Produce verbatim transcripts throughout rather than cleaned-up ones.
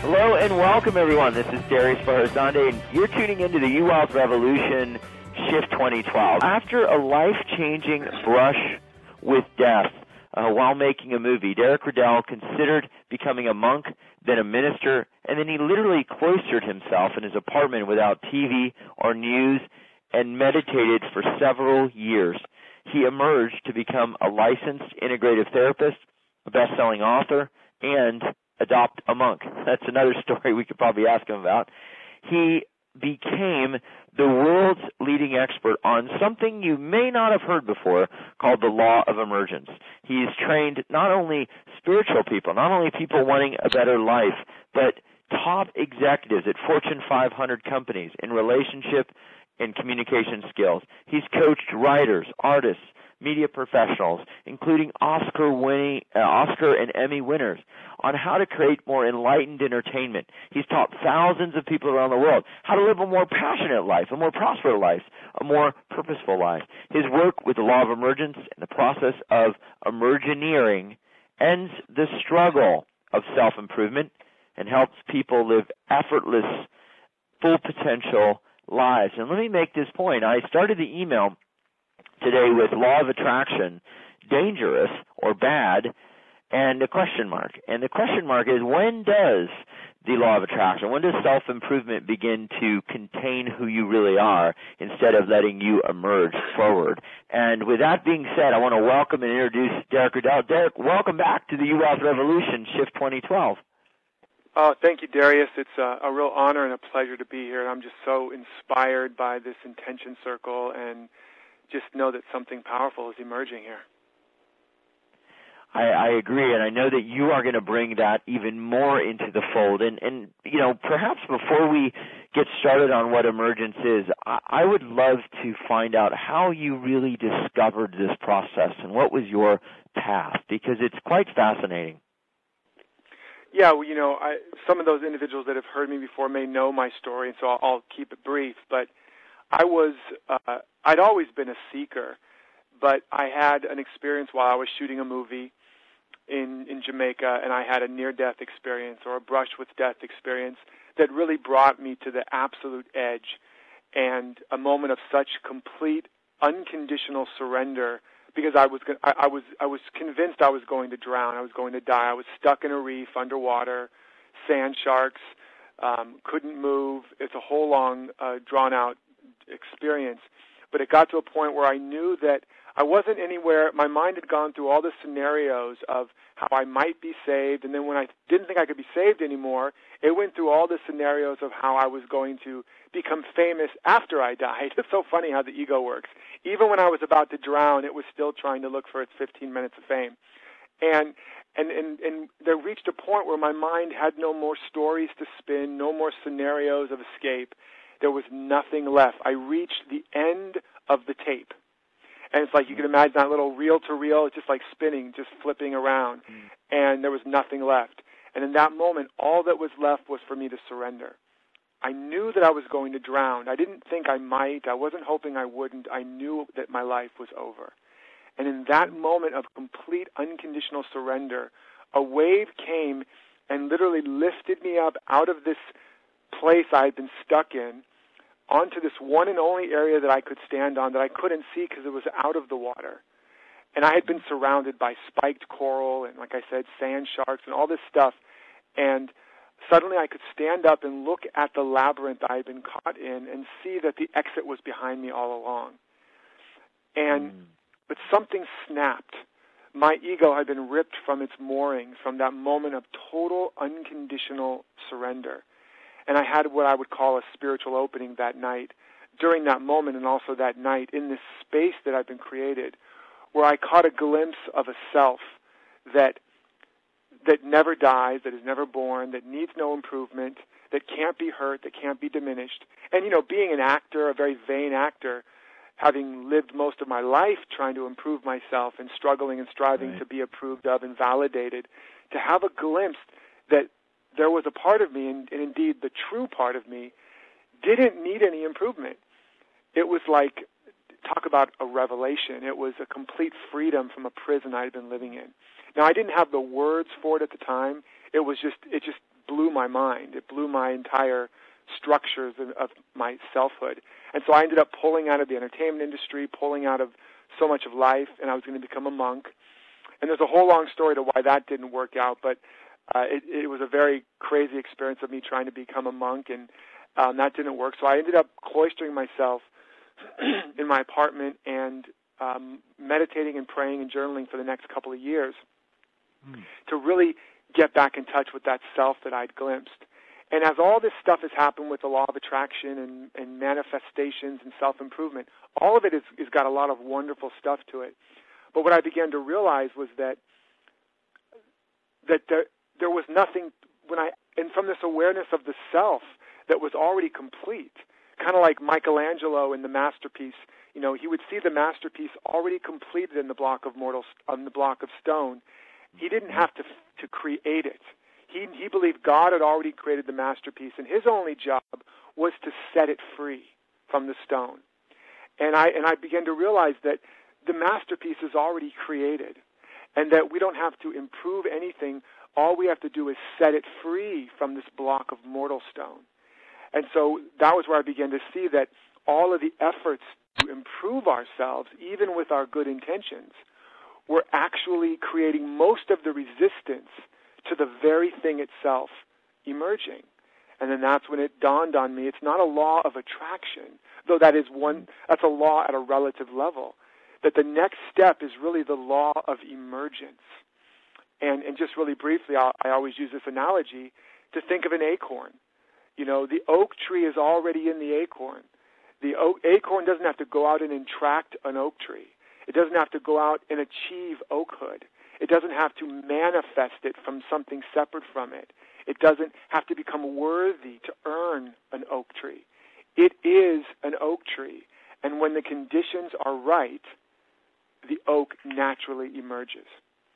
Hello and welcome, everyone. This is Darius Barzande, and you're tuning into the U-Wealth Revolution Shift twenty twelve. After a life-changing brush with death uh, while making a movie, Derek Riddell considered becoming a monk, then a minister, and then he literally cloistered himself in his apartment without T V or news and meditated for several years. He emerged to become a licensed integrative therapist, a best-selling author, and adopt a monk. That's another story we could probably ask him about. He became the world's leading expert on something you may not have heard before called the law of emergence. He's trained not only spiritual people, not only people wanting a better life, but top executives at Fortune five hundred companies in relationship and communication skills. He's coached writers, artists, media professionals, including Oscar-winning, uh, Oscar and Emmy winners, on how to create more enlightened entertainment. He's taught thousands of people around the world how to live a more passionate life, a more prosperous life, a more purposeful life. His work with the law of emergence and the process of emergineering ends the struggle of self-improvement and helps people live effortless, full potential lives. And let me make this point. I started the email today with law of attraction, dangerous or bad, and a question mark. And the question mark is, when does the law of attraction, when does self-improvement begin to contain who you really are instead of letting you emerge forward? And with that being said, I want to welcome and introduce Derek Riddell. Derek, welcome back to the U-Wealth Revolution Shift twenty twelve. Oh, thank you, Darius. It's a, a real honor and a pleasure to be here. And I'm just so inspired by this intention circle and just know that something powerful is emerging here. I, I agree, and I know that you are going to bring that even more into the fold. And, and you know, perhaps before we get started on what emergence is, I, I would love to find out how you really discovered this process and what was your path, because it's quite fascinating. Yeah, well, you know, I, some of those individuals that have heard me before may know my story, and so I'll, I'll keep it brief. But I was, uh, I'd always been a seeker, but I had an experience while I was shooting a movie in, in Jamaica, and I had a near-death experience or a brush with death experience that really brought me to the absolute edge and a moment of such complete, unconditional surrender, because I was, I, I was, I was convinced I was going to drown. I was going to die. I was stuck in a reef underwater, sand sharks, um, couldn't move. It's a whole long, uh, drawn-out experience. But it got to a point where I knew that I wasn't anywhere. My mind had gone through all the scenarios of how I might be saved, and then when I didn't think I could be saved anymore, it went through all the scenarios of how I was going to become famous after I died. It's so funny how the ego works. Even when I was about to drown, it was still trying to look for its fifteen minutes of fame. And and and, and there reached a point where my mind had no more stories to spin, no more scenarios of escape. There was nothing left. I reached the end of the tape. And it's like you can imagine that little reel-to-reel, it's just like spinning, just flipping around. Mm. And there was nothing left. And in that moment, all that was left was for me to surrender. I knew that I was going to drown. I didn't think I might. I wasn't hoping I wouldn't. I knew that my life was over. And in that moment of complete unconditional surrender, a wave came and literally lifted me up out of this place I had been stuck in onto this one and only area that I could stand on that I couldn't see because it was out of the water. And I had been surrounded by spiked coral and, like I said, sand sharks and all this stuff. And suddenly I could stand up and look at the labyrinth I had been caught in and see that the exit was behind me all along. And mm. but something snapped. My ego had been ripped from its moorings from that moment of total unconditional surrender. And I had what I would call a spiritual opening that night, during that moment and also that night, in this space that I've been created, where I caught a glimpse of a self that that never dies, that is never born, that needs no improvement, that can't be hurt, that can't be diminished. And, you know, being an actor, a very vain actor, having lived most of my life trying to improve myself and struggling and striving right. to be approved of and validated, to have a glimpse that there was a part of me, and, and indeed the true part of me, didn't need any improvement. It was like, talk about a revelation. It was a complete freedom from a prison I had been living in. Now, I didn't have the words for it at the time. it was just it just blew my mind. It blew my entire structures of, of my selfhood. And so I ended up pulling out of the entertainment industry, pulling out of so much of life, and I was going to become a monk. And there's a whole long story to why that didn't work out, but uh, it, it was a very crazy experience of me trying to become a monk, and um, that didn't work. So I ended up cloistering myself in my apartment and um, meditating and praying and journaling for the next couple of years mm. to really get back in touch with that self that I'd glimpsed. And as all this stuff has happened with the law of attraction and, and manifestations and self-improvement, all of it has, has got a lot of wonderful stuff to it. But what I began to realize was that that there, there was nothing, when I, and from this awareness of the self that was already complete, kind of like Michelangelo in the masterpiece. You know, he would see the masterpiece already completed in the block of mortal, on the block of stone. He didn't have to to create it. He he believed God had already created the masterpiece, and his only job was to set it free from the stone. And I and I began to realize that the masterpiece is already created, and that we don't have to improve anything. All we have to do is set it free from this block of mortal stone. And so that was where I began to see that all of the efforts to improve ourselves, even with our good intentions, were actually creating most of the resistance to the very thing itself emerging. And then that's when it dawned on me, it's not a law of attraction, though that is one, that's a law at a relative level, that the next step is really the law of emergence. And, and just really briefly, I'll, I always use this analogy to think of an acorn. You know, the oak tree is already in the acorn. The oak, acorn doesn't have to go out and attract an oak tree. It doesn't have to go out and achieve oakhood. It doesn't have to manifest it from something separate from it. It doesn't have to become worthy to earn an oak tree. It is an oak tree. And when the conditions are right, the oak naturally emerges.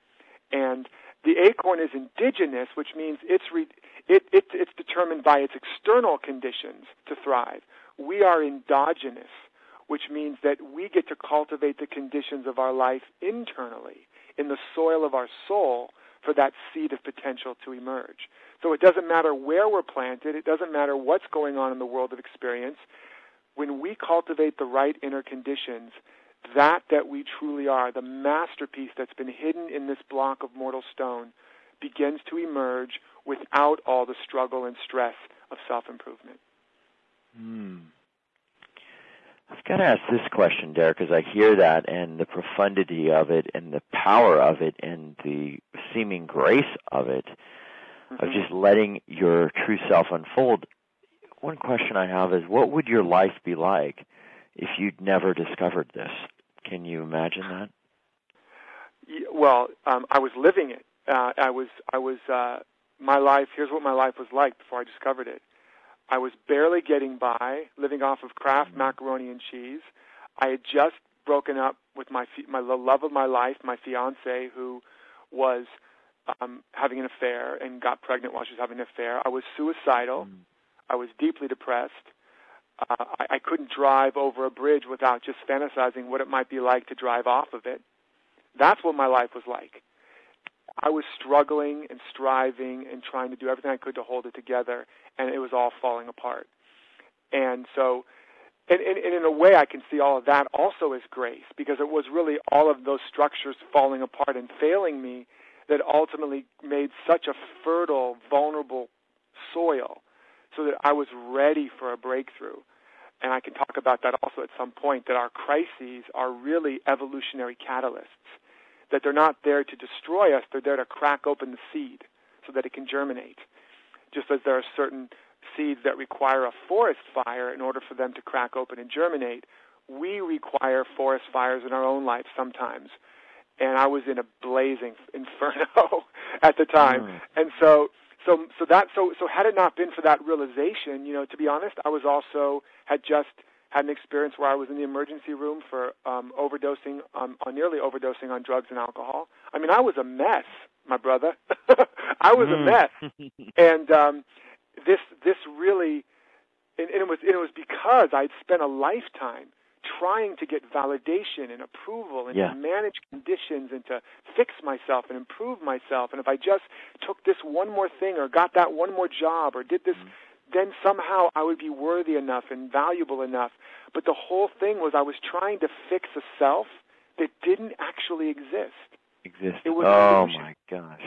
And the acorn is indigenous, which means it's re- it, it, it's determined by its external conditions to thrive. We are endogenous, which means that we get to cultivate the conditions of our life internally, in the soil of our soul, for that seed of potential to emerge. So it doesn't matter where we're planted. It doesn't matter what's going on in the world of experience. When we cultivate the right inner conditions, that that we truly are, the masterpiece that's been hidden in this block of mortal stone, begins to emerge without all the struggle and stress of self-improvement. Hmm. I've got to ask this question, Derek, because I hear that and the profundity of it and the power of it and the seeming grace of it, mm-hmm. of just letting your true self unfold. One question I have is, what would your life be like if you'd never discovered this? Can you imagine that? Well, um, I was living it. Uh, I was, I was, uh, my life, here's what my life was like before I discovered it. I was barely getting by, living off of Kraft macaroni and cheese. I had just broken up with my my the love of my life, my fiancée, who was um, having an affair and got pregnant while she was having an affair. I was suicidal. Mm. I was deeply depressed. Uh, I, I couldn't drive over a bridge without just fantasizing what it might be like to drive off of it. That's what my life was like. I was struggling and striving and trying to do everything I could to hold it together, and it was all falling apart. And so, and, and, and in a way, I can see all of that also as grace, because it was really all of those structures falling apart and failing me that ultimately made such a fertile, vulnerable soil so that I was ready for a breakthrough. And I can talk about that also at some point, that our crises are really evolutionary catalysts, that they're not there to destroy us, they're there to crack open the seed so that it can germinate. Just as there are certain seeds that require a forest fire in order for them to crack open and germinate, we require forest fires in our own life sometimes. And I was in a blazing inferno at the time. Mm. And so so so that so so had it not been for that realization, you know, to be honest, I was also had just had an experience where I was in the emergency room for um, overdosing, um, on nearly overdosing on drugs and alcohol. I mean, I was a mess, my brother. I was mm. a mess, and um, this this really, and, and it was and it was because I'd spent a lifetime trying to get validation and approval and yeah. to manage conditions and to fix myself and improve myself. And if I just took this one more thing or got that one more job or did this, mm-hmm. then somehow I would be worthy enough and valuable enough. But the whole thing was I was trying to fix a self that didn't actually exist. Exist. It was oh, my gosh.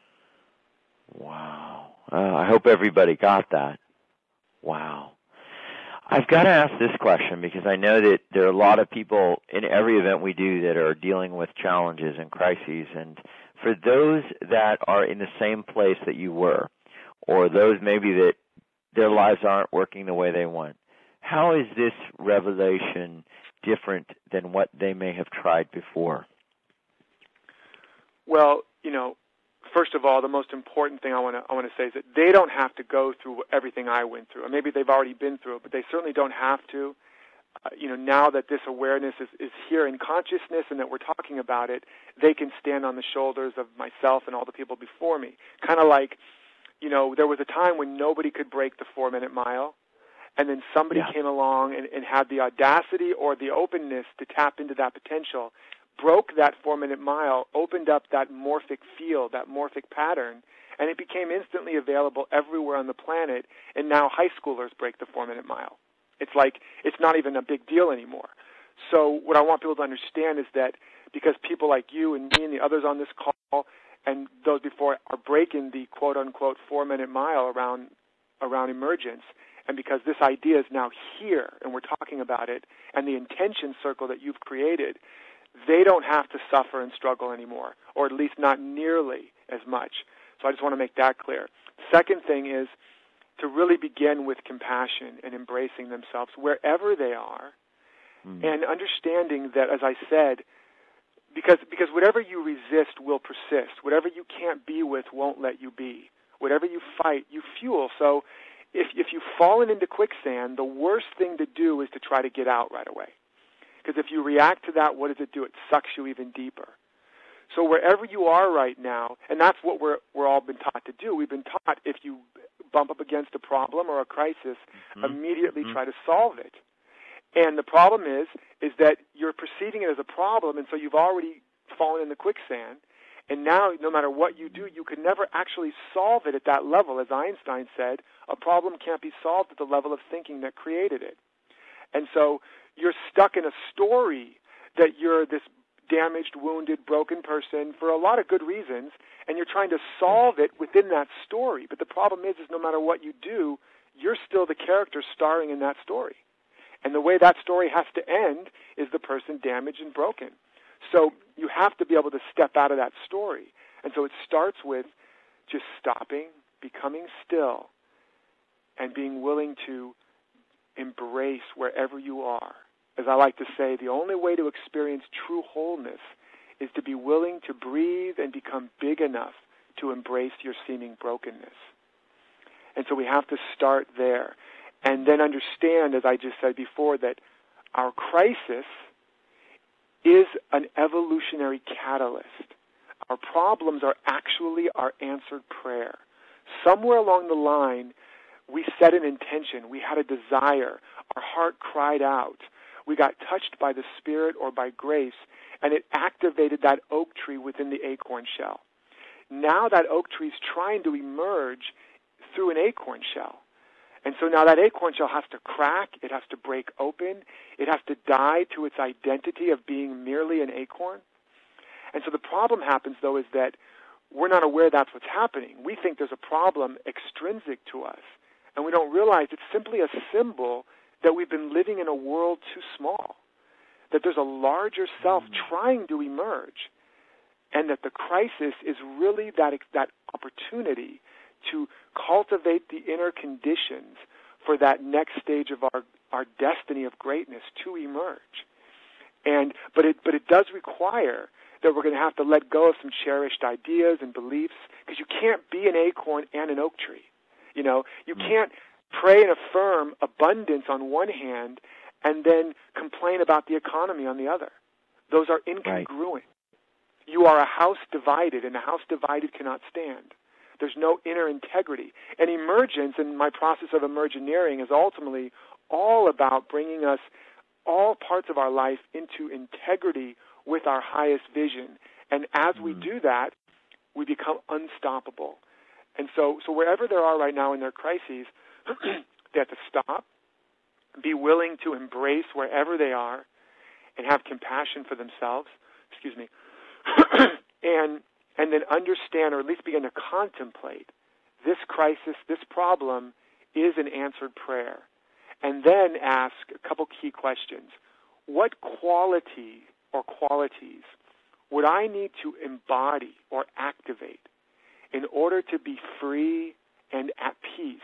Wow. Uh, I hope everybody got that. Wow. I've got to ask this question because I know that there are a lot of people in every event we do that are dealing with challenges and crises. And for those that are in the same place that you were, or those maybe that their lives aren't working the way they want, how is this revelation different than what they may have tried before? Well, you know, first of all, the most important thing I want to I want to say is that they don't have to go through everything I went through. Or maybe they've already been through it, but they certainly don't have to. Uh, you know, now that this awareness is, is here in consciousness and that we're talking about it, they can stand on the shoulders of myself and all the people before me. Kind of like, you know, there was a time when nobody could break the four-minute mile, and then somebody yeah. came along and, and had the audacity or the openness to tap into that potential, broke that four-minute mile, opened up that morphic field, that morphic pattern, and it became instantly available everywhere on the planet, and now high schoolers break the four-minute mile. It's like it's not even a big deal anymore. So what I want people to understand is that because people like you and me and the others on this call and those before are breaking the quote-unquote four-minute mile around around emergence, and because this idea is now here and we're talking about it, and the intention circle that you've created, they don't have to suffer and struggle anymore, or at least not nearly as much. So I just want to make that clear. Second thing is to really begin with compassion and embracing themselves wherever they are, mm. and understanding that, as I said, because because whatever you resist will persist. Whatever you can't be with won't let you be. Whatever you fight, you fuel. So if if you've fallen into quicksand, the worst thing to do is to try to get out right away. Because if you react to that, what does it do? It sucks you even deeper. So wherever you are right now, and that's what we're we're all been taught to do. We've been taught if you bump up against a problem or a crisis, mm-hmm. immediately mm-hmm. try to solve it. And the problem is, is that you're perceiving it as a problem, and so you've already fallen in the quicksand. And now, no matter what you do, you can never actually solve it at that level. As Einstein said, a problem can't be solved at the level of thinking that created it. And so you're stuck in a story that you're this damaged, wounded, broken person for a lot of good reasons, and you're trying to solve it within that story. But the problem is, is no matter what you do, you're still the character starring in that story. And the way that story has to end is the person damaged and broken. So you have to be able to step out of that story. And so it starts with just stopping, becoming still, and being willing to embrace wherever you are. As I like to say, the only way to experience true wholeness is to be willing to breathe and become big enough to embrace your seeming brokenness. And so we have to start there. And then understand, as I just said before, that our crisis is an evolutionary catalyst. Our problems are actually our answered prayer. Somewhere along the line, we set an intention. We had a desire. Our heart cried out. We got touched by the Spirit or by grace, and it activated that oak tree within the acorn shell. Now that oak tree is trying to emerge through an acorn shell. And so now that acorn shell has to crack, it has to break open, it has to die to its identity of being merely an acorn. And so the problem happens, though, is that we're not aware that's what's happening. We think there's a problem extrinsic to us, and we don't realize it's simply a symbol that we've been living in a world too small, that there's a larger self mm-hmm. trying to emerge, and that the crisis is really that that opportunity to cultivate the inner conditions for that next stage of our, our destiny of greatness to emerge. And but it but it does require that we're going to have to let go of some cherished ideas and beliefs, because you can't be an acorn and an oak tree. You know, you mm-hmm. can't pray and affirm abundance on one hand and then complain about the economy on the other. Those are incongruent. Right. You are a house divided, and a house divided cannot stand. There's no inner integrity. And emergence, and my process of emergineering, is ultimately all about bringing us all parts of our life into integrity with our highest vision. And as mm-hmm. we do that, we become unstoppable. And so, so wherever they are right now in their crises, they have to stop, be willing to embrace wherever they are, and have compassion for themselves. Excuse me, and and then understand, or at least begin to contemplate, this crisis, this problem is an answered prayer. And then ask a couple key questions. What quality or qualities would I need to embody or activate in order to be free and at peace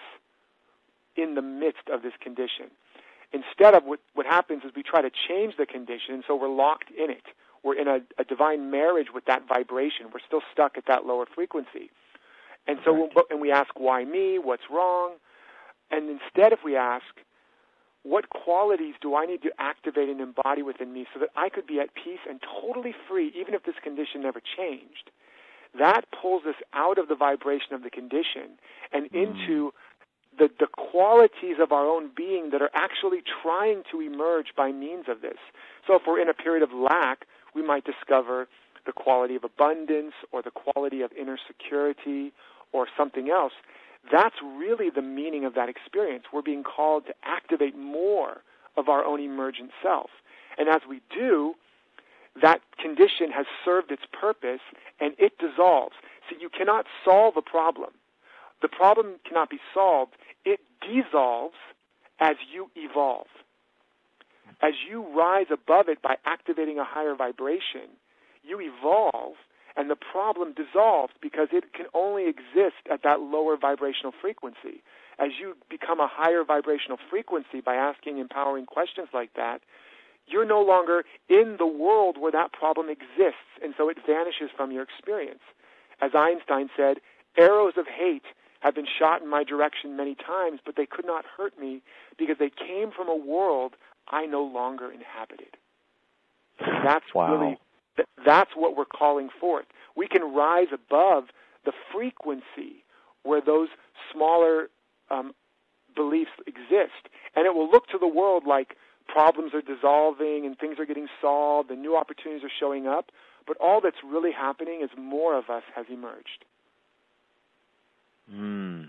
in the midst of this condition? Instead of what, what happens is we try to change the condition, and so we're locked in it. We're in a, a divine marriage with that vibration. We're still stuck at that lower frequency. And so, Right. we'll, and we ask, why me? What's wrong? And instead, if we ask, what qualities do I need to activate and embody within me so that I could be at peace and totally free, even if this condition never changed? That pulls us out of the vibration of the condition and Mm. into the, the qualities of our own being that are actually trying to emerge by means of this. So if we're in a period of lack, we might discover the quality of abundance or the quality of inner security or something else. That's really the meaning of that experience. We're being called to activate more of our own emergent self. And as we do, that condition has served its purpose and it dissolves. See, you cannot solve a problem. The problem cannot be solved. It dissolves as you evolve. As you rise above it by activating a higher vibration, you evolve, and the problem dissolves because it can only exist at that lower vibrational frequency. As you become a higher vibrational frequency by asking empowering questions like that, you're no longer in the world where that problem exists, and so it vanishes from your experience. As Einstein said, arrows of hate have been shot in my direction many times, but they could not hurt me because they came from a world I no longer inhabited. That's wow. really, that's what we're calling forth. We can rise above the frequency where those smaller um, beliefs exist, and it will look to the world like problems are dissolving and things are getting solved and new opportunities are showing up, but all that's really happening is more of us has emerged. Mm.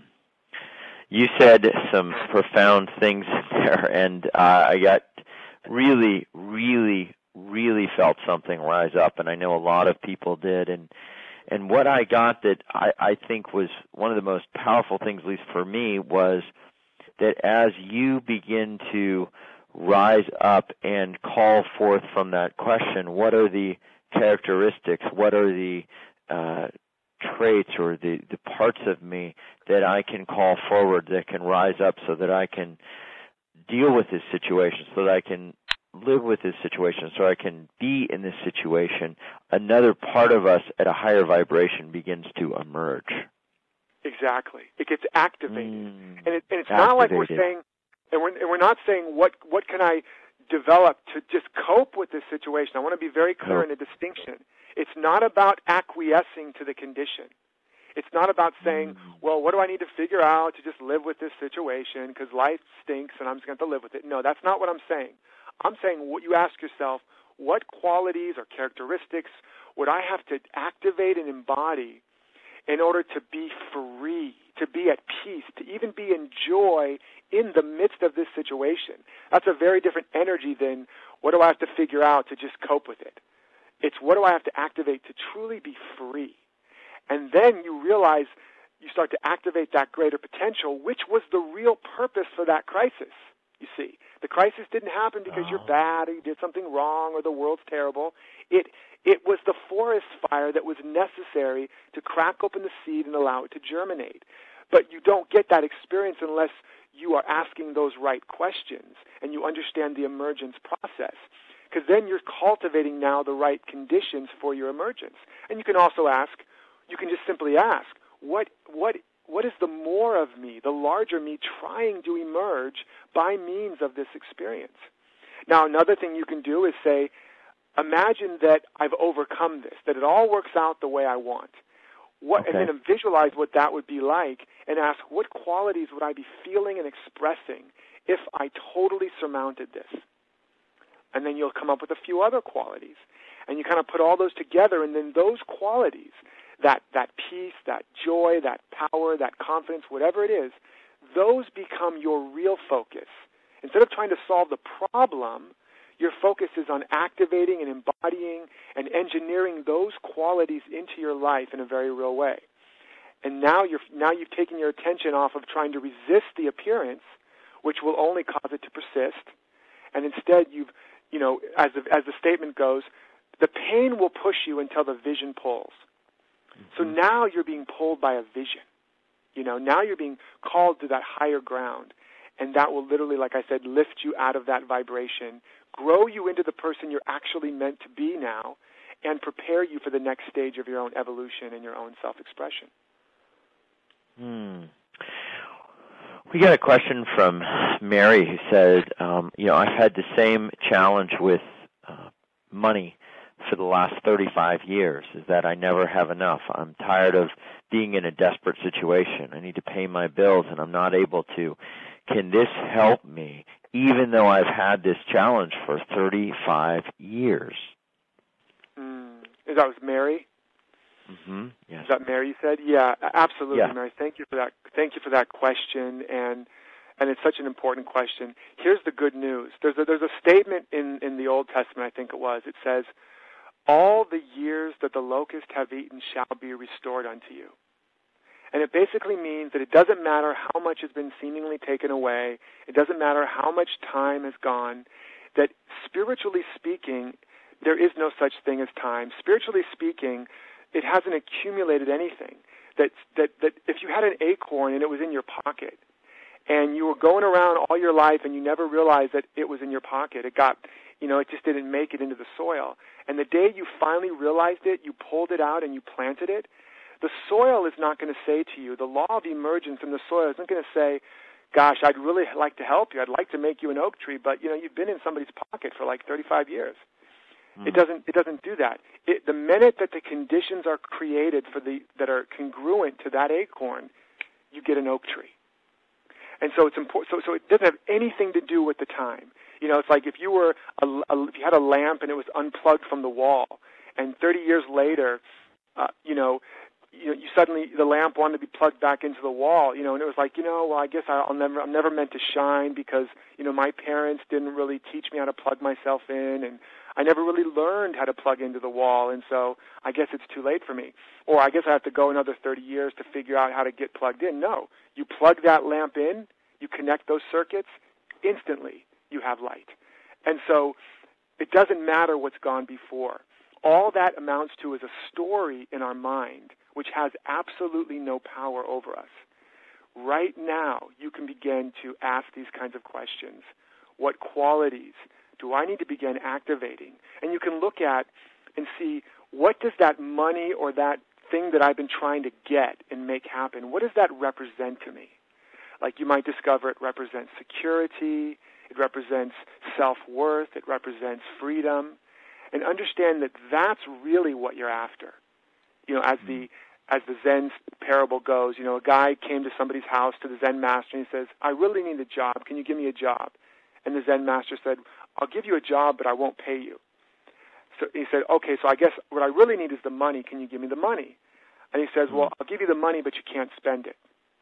You said some profound things there, and uh, I got really, really, really felt something rise up, and I know a lot of people did. And and what I got that I, I think was one of the most powerful things, at least for me, was that as you begin to rise up and call forth from that question, what are the characteristics, what are the uh, traits or the, the parts of me that I can call forward, that can rise up so that I can deal with this situation, so that I can live with this situation, so I can be in this situation, another part of us at a higher vibration begins to emerge. Exactly. It gets activated. Mm, and, it, and it's activated. not like we're saying, and we're, and we're not saying what, what can I develop to just cope with this situation. I want to be very clear in the distinction. It's not about acquiescing to the condition. It's not about saying, well, what do I need to figure out to just live with this situation because life stinks and I'm just going to have to live with it. No, that's not what I'm saying. I'm saying what you ask yourself, what qualities or characteristics would I have to activate and embody in order to be free, to be at peace, to even be in joy in the midst of this situation? That's a very different energy than what do I have to figure out to just cope with it. It's what do I have to activate to truly be free? And then you realize you start to activate that greater potential, which was the real purpose for that crisis, you see. The crisis didn't happen because oh. you're bad or you did something wrong or the world's terrible. It it was the forest fire that was necessary to crack open the seed and allow it to germinate. But you don't get that experience unless you are asking those right questions and you understand the emergence process. Because then you're cultivating now the right conditions for your emergence. And you can also ask, you can just simply ask, what what what is the more of me, the larger me, trying to emerge by means of this experience? Now, another thing you can do is say, imagine that I've overcome this, that it all works out the way I want. What, okay. And then visualize what that would be like and ask, what qualities would I be feeling and expressing if I totally surmounted this? And then you'll come up with a few other qualities. And you kind of put all those together, and then those qualities, that, that peace, that joy, that power, that confidence, whatever it is, those become your real focus. Instead of trying to solve the problem, your focus is on activating and embodying and engineering those qualities into your life in a very real way. And now you're now you've taken your attention off of trying to resist the appearance, which will only cause it to persist. And instead, you've, you know, as the, as the statement goes, the pain will push you until the vision pulls. Mm-hmm. So now you're being pulled by a vision. You know, now you're being called to that higher ground. And that will literally, like I said, lift you out of that vibration, grow you into the person you're actually meant to be now, and prepare you for the next stage of your own evolution and your own self-expression. Hmm. We got a question from Mary who said, um, you know, I've had the same challenge with uh, money for the last thirty-five years, is that I never have enough. I'm tired of being in a desperate situation. I need to pay my bills, and I'm not able to. Can this help me, even though I've had this challenge for thirty-five years? Mm. That was Mary? Mm-hmm. Yes. Is that Mary you said? Yeah, absolutely, yeah. Mary. Thank you for that. Thank you for that question, and and it's such an important question. Here's the good news. There's a, there's a statement in, in the Old Testament, I think it was. It says, all the years that the locust have eaten shall be restored unto you. And it basically means that it doesn't matter how much has been seemingly taken away. It doesn't matter how much time has gone. That spiritually speaking, there is no such thing as time. Spiritually speaking, it hasn't accumulated anything. That, that, that if you had an acorn and it was in your pocket, and you were going around all your life and you never realized that it was in your pocket, it got, you know, it just didn't make it into the soil. And the day you finally realized it, you pulled it out and you planted it, the soil is not going to say to you, the law of emergence in the soil isn't going to say, gosh, I'd really like to help you. I'd like to make you an oak tree, but, you know, you've been in somebody's pocket for like thirty-five years. Mm. It doesn't It doesn't do that. It, the minute that the conditions are created for the that are congruent to that acorn, you get an oak tree. And so it's important. So, so it doesn't have anything to do with the time. You know, it's like if you were a, a, if you had a lamp and it was unplugged from the wall, and thirty years later, uh, you know. You, know, you suddenly the lamp wanted to be plugged back into the wall, you know, and it was like, you know, well, I guess I'll never, I'm never meant to shine because, you know, my parents didn't really teach me how to plug myself in, and I never really learned how to plug into the wall, and so I guess it's too late for me. Or I guess I have to go another thirty years to figure out how to get plugged in. No, you plug that lamp in, you connect those circuits, instantly you have light. And so it doesn't matter what's gone before. All that amounts to is a story in our mind, which has absolutely no power over us. Right now, you can begin to ask these kinds of questions. What qualities do I need to begin activating? And you can look at and see, what does that money or that thing that I've been trying to get and make happen, what does that represent to me? Like you might discover it represents security, it represents self-worth, it represents freedom. And understand that that's really what you're after. You know, as the as the Zen parable goes, you know, a guy came to somebody's house, to the Zen master, and he says, I really need a job. Can you give me a job? And the Zen master said, I'll give you a job, but I won't pay you. So he said, okay, so I guess what I really need is the money. Can you give me the money? And he says, well, I'll give you the money, but you can't spend it.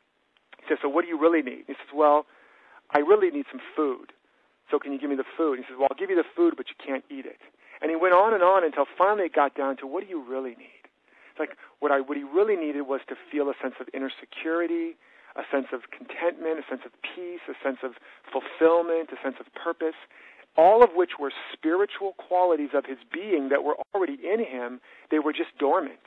He says, so what do you really need? He says, well, I really need some food. So can you give me the food? He says, well, I'll give you the food, but you can't eat it. And he went on and on until finally it got down to, what do you really need? It's like what I what he really needed was to feel a sense of inner security, a sense of contentment, a sense of peace, a sense of fulfillment, a sense of purpose, all of which were spiritual qualities of his being that were already in him. They were just dormant.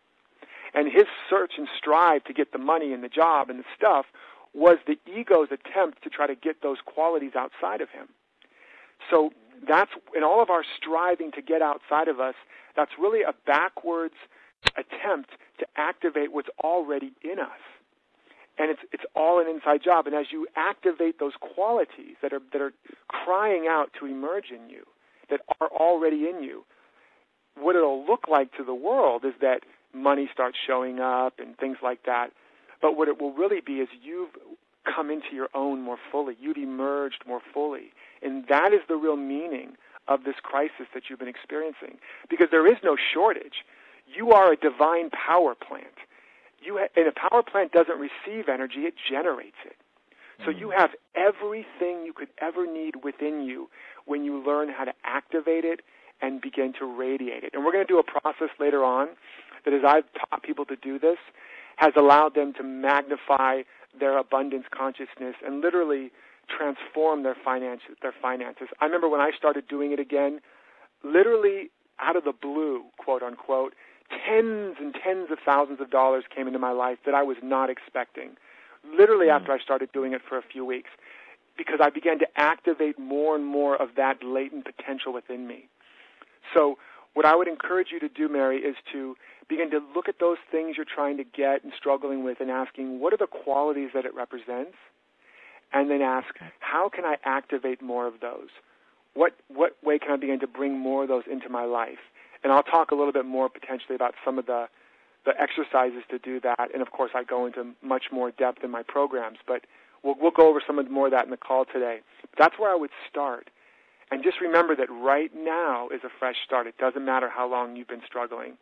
And his search and strive to get the money and the job and the stuff was the ego's attempt to try to get those qualities outside of him. So that's, in all of our striving to get outside of us, that's really a backwards attempt to activate what's already in us. And it's it's all an inside job. And as you activate those qualities that are that are crying out to emerge in you, that are already in you, what it'll look like to the world is that money starts showing up and things like that. But what it will really be is you've come into your own more fully. You've emerged more fully. And that is the real meaning of this crisis that you've been experiencing. Because there is no shortage. You are a divine power plant. You ha- and a power plant doesn't receive energy, it generates it. So you have everything you could ever need within you when you learn how to activate it and begin to radiate it. And we're going to do a process later on that, as I've taught people to do this, has allowed them to magnify their abundance consciousness and literally transform their finances. Their finances. I remember when I started doing it again, literally out of the blue, quote unquote, tens and tens of thousands of dollars came into my life that I was not expecting. Literally mm. after I started doing it for a few weeks, because I began to activate more and more of that latent potential within me. So what I would encourage you to do, Mary, is to begin to look at those things you're trying to get and struggling with and asking, what are the qualities that it represents? And then ask, how can I activate more of those? What what way can I begin to bring more of those into my life? And I'll talk a little bit more potentially about some of the the exercises to do that, and of course I go into much more depth in my programs, but we'll, we'll go over some of more of that in the call today. That's where I would start. And just remember that right now is a fresh start. It doesn't matter how long you've been struggling.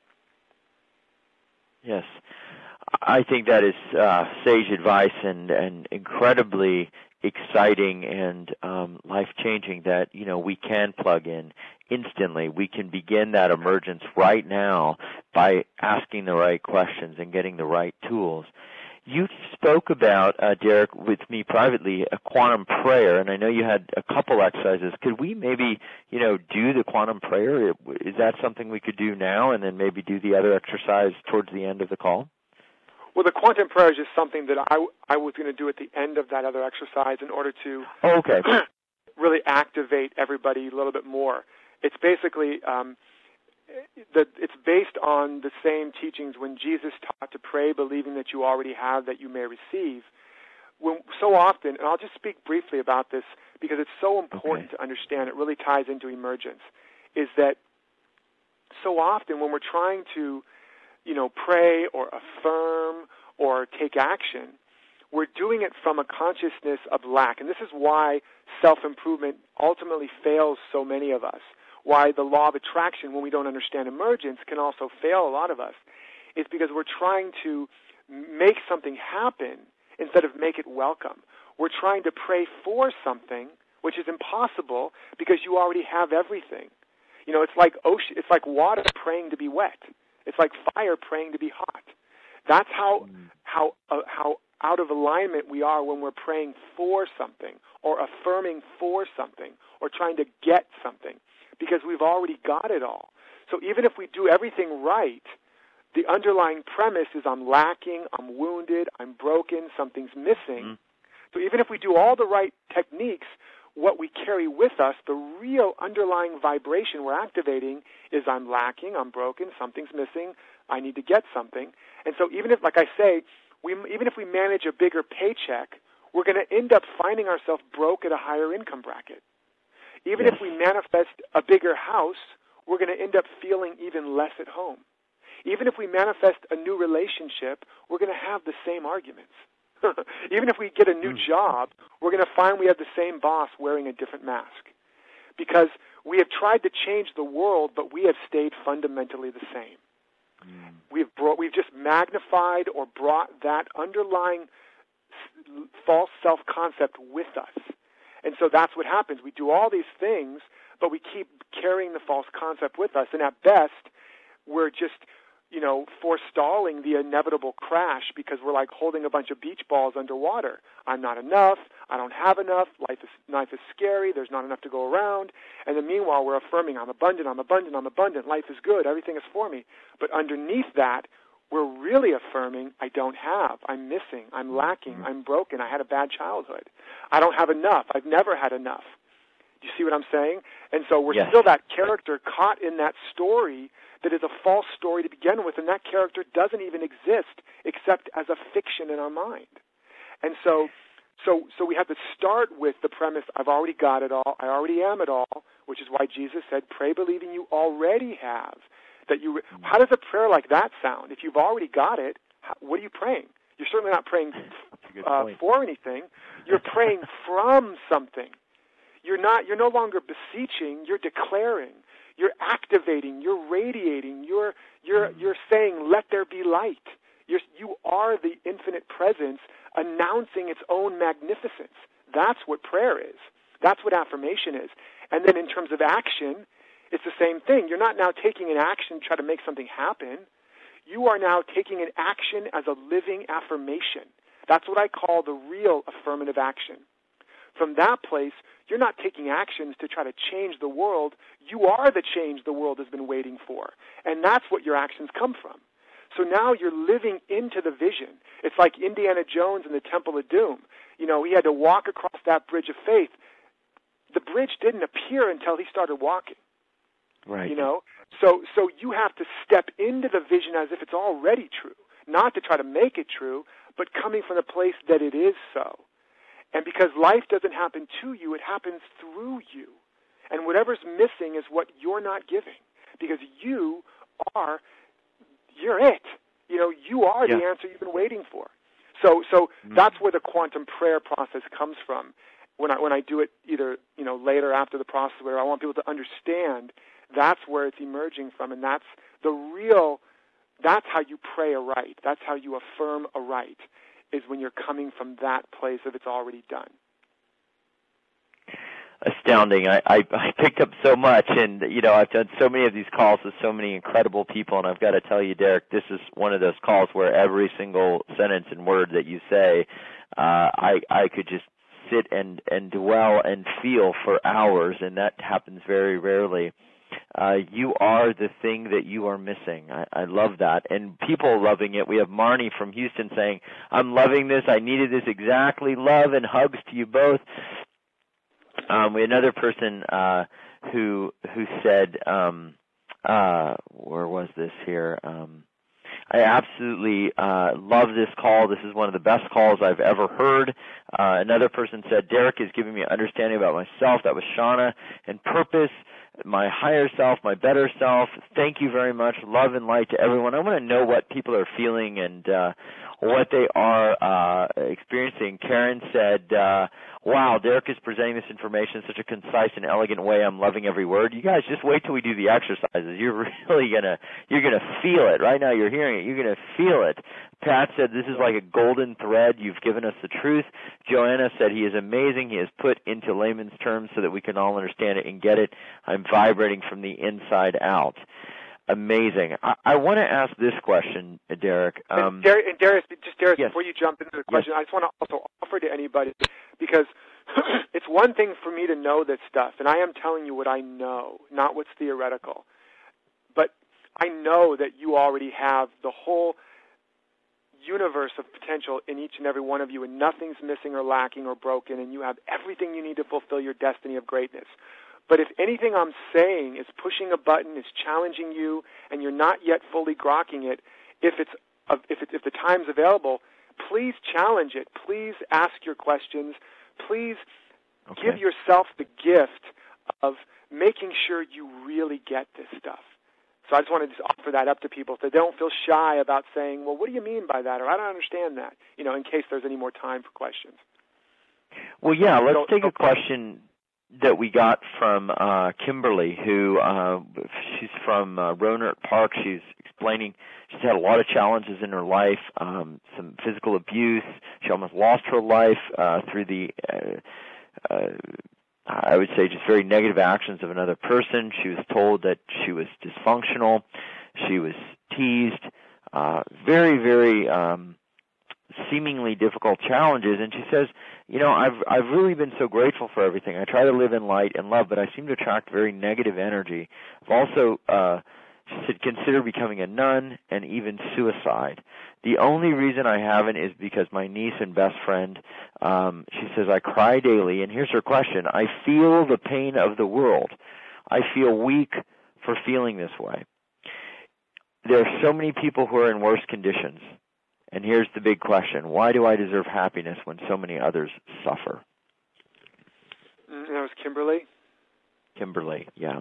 Yes. I think that is uh, sage advice and, and incredibly exciting and um, life-changing that, you know, we can plug in instantly. We can begin that emergence right now by asking the right questions and getting the right tools. You spoke about, uh, Derek, with me privately, a quantum prayer, and I know you had a couple exercises. Could we maybe, you know, do the quantum prayer? Is that something we could do now and then maybe do the other exercise towards the end of the call? Well, the quantum prayer is just something that I, I was going to do at the end of that other exercise in order to oh, okay. really activate everybody a little bit more. It's basically, um, the, it's based on the same teachings when Jesus taught to pray, believing that you already have, that you may receive. When, so often, and I'll just speak briefly about this because it's so important okay. to understand, it really ties into emergence, is that so often when we're trying to you know, pray or affirm or take action, we're doing it from a consciousness of lack. And this is why self-improvement ultimately fails so many of us, why the law of attraction, when we don't understand emergence, can also fail a lot of us. It's because we're trying to make something happen instead of make it welcome. We're trying to pray for something, which is impossible because you already have everything. You know, it's like ocean, it's like water praying to be wet. It's like fire praying to be hot. That's how mm. how uh, how out of alignment we are when we're praying for something or affirming for something or trying to get something, because we've already got it all. So even if we do everything right, the underlying premise is I'm lacking, I'm wounded, I'm broken, something's missing. Mm. So even if we do all the right techniques, what we carry with us, the real underlying vibration we're activating is I'm lacking, I'm broken, something's missing, I need to get something. And so even if, like I say, we, even if we manage a bigger paycheck, we're going to end up finding ourselves broke at a higher income bracket. Even yes. if we manifest a bigger house, we're going to end up feeling even less at home. Even if we manifest a new relationship, we're going to have the same arguments. Even if we get a new job, we're going to find we have the same boss wearing a different mask. Because we have tried to change the world, but we have stayed fundamentally the same. Mm. We've brought, we've just magnified or brought that underlying false self-concept with us. And so that's what happens. We do all these things, but we keep carrying the false concept with us. And at best, we're just you know, forestalling the inevitable crash because we're like holding a bunch of beach balls underwater. I'm not enough. I don't have enough. Life is life is scary. There's not enough to go around. And then meanwhile, we're affirming, I'm abundant, I'm abundant, I'm abundant. Life is good. Everything is for me. But underneath that, we're really affirming, I don't have. I'm missing. I'm lacking. I'm broken. I had a bad childhood. I don't have enough. I've never had enough. Do you see what I'm saying? And so we're yes. still that character caught in that story that is a false story to begin with, and that character doesn't even exist except as a fiction in our mind. And so so, so we have to start with the premise, I've already got it all, I already am it all, which is why Jesus said, pray believing you already have. That you. How does a prayer like that sound? If you've already got it, how, what are you praying? You're certainly not praying uh, for anything. You're praying from something. You're not. You're no longer beseeching. You're declaring. You're activating, you're radiating, you're you're you're saying, let there be light. You're, you are the infinite presence announcing its own magnificence. That's what prayer is. That's what affirmation is. And then in terms of action, it's the same thing. You're not now taking an action to try to make something happen. You are now taking an action as a living affirmation. That's what I call the real affirmative action. From that place, you're not taking actions to try to change the world. You are the change the world has been waiting for. And that's what your actions come from. So now you're living into the vision. It's like Indiana Jones in the Temple of Doom. You know, he had to walk across that bridge of faith. The bridge didn't appear until he started walking. Right. You know? So so you have to step into the vision as if it's already true, not to try to make it true, but coming from the place that it is so. And because life doesn't happen to you, it happens through you. And whatever's missing is what you're not giving. Because you are, you're it. You know, you are yeah. the answer you've been waiting for. So so mm-hmm. that's where the quantum prayer process comes from. When I when I do it either, you know, later after the process where I want people to understand that's where it's emerging from, and that's the real, that's how you pray a right. That's how you affirm a right, is when you're coming from that place of it's already done. Astounding. I, I, I picked up so much, and, you know, I've done so many of these calls with so many incredible people, and I've got to tell you, Derek, this is one of those calls where every single sentence and word that you say, uh, I, I could just sit and, and dwell and feel for hours, and that happens very rarely. Uh, you are the thing that you are missing. I, I love that. And people are loving it. We have Marnie from Houston saying, I'm loving this. I needed this exactly. Love and hugs to you both. Um, we had another person uh, who who said, um, uh, where was this here? Um, I absolutely uh, love this call. This is one of the best calls I've ever heard. Uh, another person said, Derek is giving me an understanding about myself. That was Shauna. And purpose, my higher self, my better self. Thank you very much. Love and light to everyone. I want to know what people are feeling and uh, what they are uh, experiencing. Karen said, uh, wow, Derek is presenting this information in such a concise and elegant way. I'm loving every word. You guys just wait till we do the exercises. You're really going to you're gonna feel it. Right now you're hearing it. You're going to feel it. Pat said, this is like a golden thread. You've given us the truth. Joanna said, he is amazing. He is put into layman's terms so that we can all understand it and get it. I'm vibrating from the inside out. Amazing. I, I want to ask this question, Derek. Um, and, Dar- and Darius, just Darius, yes. before you jump into the question, yes. I just want to also offer to anybody, because it's one thing for me to know this stuff, and I am telling you what I know, not what's theoretical. But I know that you already have the whole universe of potential in each and every one of you, and nothing's missing or lacking or broken, and you have everything you need to fulfill your destiny of greatness. But if anything I'm saying is pushing a button, is challenging you, and you're not yet fully grokking it, if it's if it's, if the time's available, please challenge it. Please ask your questions. Please okay. give yourself the gift of making sure you really get this stuff. So I just wanted to offer that up to people so they don't feel shy about saying, well, what do you mean by that? Or I don't understand that, you know, in case there's any more time for questions. Well, yeah, let's so, take so, a question that we got from uh, Kimberly, who uh, she's from uh, Rohnert Park. She's explaining she's had a lot of challenges in her life, um, some physical abuse. She almost lost her life uh, through the, uh, uh, I would say, just very negative actions of another person. She was told that she was dysfunctional. She was teased. Uh, very, very um, seemingly difficult challenges, and she says, you know, I've I've really been so grateful for everything. I try to live in light and love, but I seem to attract very negative energy. I've also uh, she said, considered becoming a nun and even suicide. The only reason I haven't is because my niece and best friend, um, she says, I cry daily, and here's her question, I feel the pain of the world. I feel weak for feeling this way. There are so many people who are in worse conditions. And here's the big question. Why do I deserve happiness when so many others suffer? And that was Kimberly? Kimberly, yeah.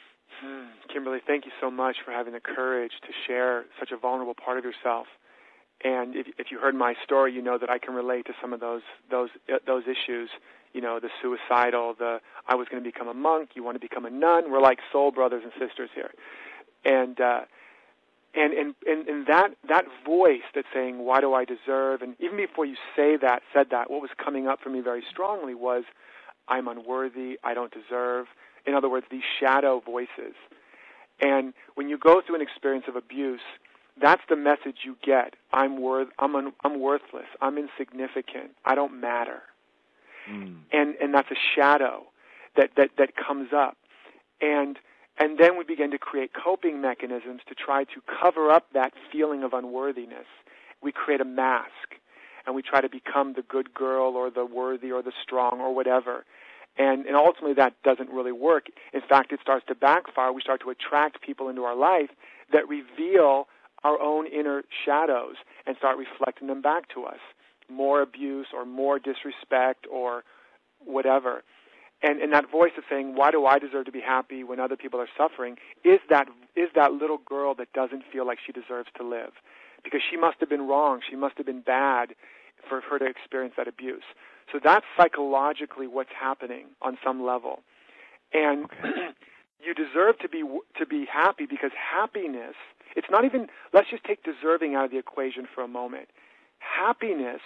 Hmm. Kimberly, thank you so much for having the courage to share such a vulnerable part of yourself. And if, if you heard my story, you know that I can relate to some of those those uh, those issues. You know, the suicidal, the I was going to become a monk, you want to become a nun. We're like soul brothers and sisters here. And uh, and, and and and that that voice that's saying, "Why do I deserve?" And even before you say that, said that, what was coming up for me very strongly was, "I'm unworthy. I don't deserve." In other words, these shadow voices. And when you go through an experience of abuse, that's the message you get. I'm worth. I'm un, I'm worthless. I'm insignificant. I don't matter. Mm. And and that's a shadow that, that, that comes up. And and then we begin to create coping mechanisms to try to cover up that feeling of unworthiness. We create a mask, and we try to become the good girl or the worthy or the strong or whatever. And, and ultimately that doesn't really work. In fact, it starts to backfire. We start to attract people into our life that reveal our own inner shadows and start reflecting them back to us. More abuse or more disrespect or whatever. And, and that voice of saying, "Why do I deserve to be happy when other people are suffering?" is that is that little girl that doesn't feel like she deserves to live. Because she must have been wrong. She must have been bad for her to experience that abuse. So that's psychologically what's happening on some level. And okay. You deserve to be to be happy because happiness, it's not even, let's just take deserving out of the equation for a moment. Happiness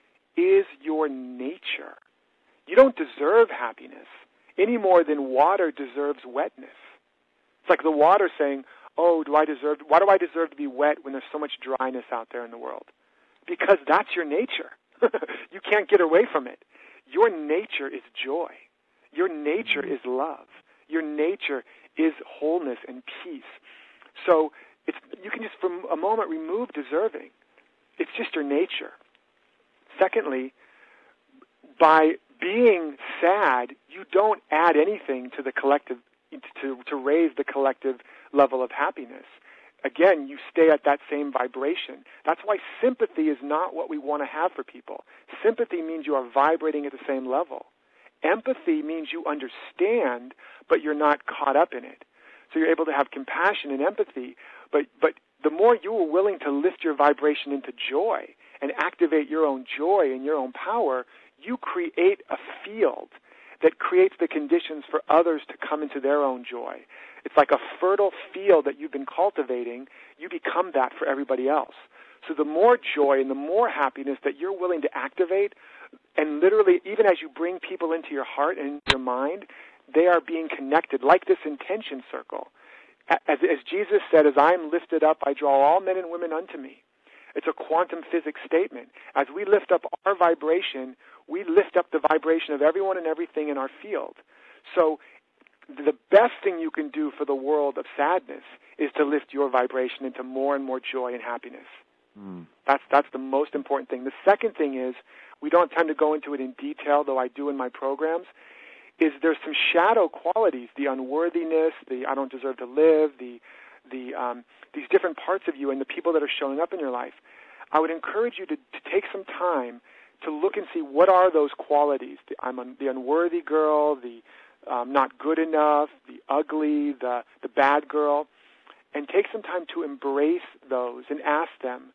is your nature. You don't deserve happiness any more than water deserves wetness. It's like the water saying, "Oh, do I deserve, why do I deserve to be wet when there's so much dryness out there in the world?" Because that's your nature. You can't get away from it. Your nature is joy. Your nature is love. Your nature is wholeness and peace. So it's, you can just, for a moment, remove deserving. It's just your nature. Secondly, by being sad, you don't add anything to the collective, to, to raise the collective level of happiness. Again, you stay at that same vibration. That's why sympathy is not what we want to have for people. Sympathy means you are vibrating at the same level. Empathy means you understand, but you're not caught up in it. So you're able to have compassion and empathy, but, but the more you are willing to lift your vibration into joy and activate your own joy and your own power, you create a field that creates the conditions for others to come into their own joy. It's like a fertile field that you've been cultivating. You become that for everybody else. So the more joy and the more happiness that you're willing to activate, and literally even as you bring people into your heart and your mind, they are being connected like this intention circle. As, as Jesus said, "As I am lifted up, I draw all men and women unto me." It's a quantum physics statement. As we lift up our vibration, we lift up the vibration of everyone and everything in our field. So the best thing you can do for the world of sadness is to lift your vibration into more and more joy and happiness. Mm. That's that's the most important thing. The second thing is, we don't have time to go into it in detail, though I do in my programs, is there's some shadow qualities, the unworthiness, the I don't deserve to live, the the um, these different parts of you and the people that are showing up in your life. I would encourage you to, to take some time to look and see what are those qualities. The, I'm un, the unworthy girl, the um, not good enough, the ugly, the, the bad girl, and take some time to embrace those and ask them,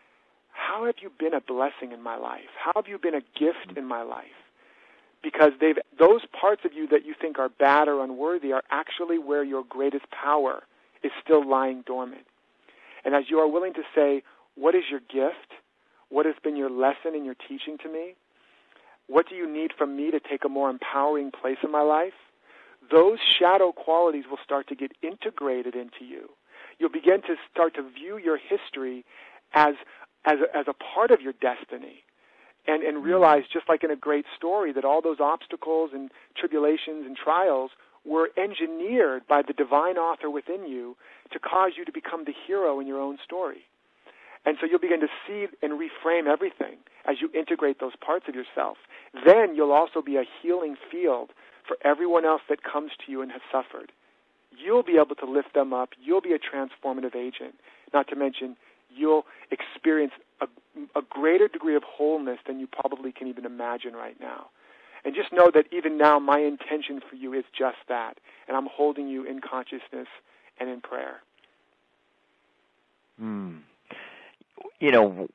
how have you been a blessing in my life? How have you been a gift in my life? Because they've those parts of you that you think are bad or unworthy are actually where your greatest power is still lying dormant. And as you are willing to say, what is your gift? What has been your lesson in your teaching to me? What do you need from me to take a more empowering place in my life? Those shadow qualities will start to get integrated into you. You'll begin to start to view your history as as a, as a part of your destiny. And, and realize, just like in a great story, that all those obstacles and tribulations and trials were engineered by the divine author within you to cause you to become the hero in your own story. And so you'll begin to see and reframe everything as you integrate those parts of yourself. Then you'll also be a healing field for everyone else that comes to you and has suffered. You'll be able to lift them up. You'll be a transformative agent. Not to mention, you'll experience a, a greater degree of wholeness than you probably can even imagine right now. And just know that even now, my intention for you is just that. And I'm holding you in consciousness and in prayer. Hmm. you know,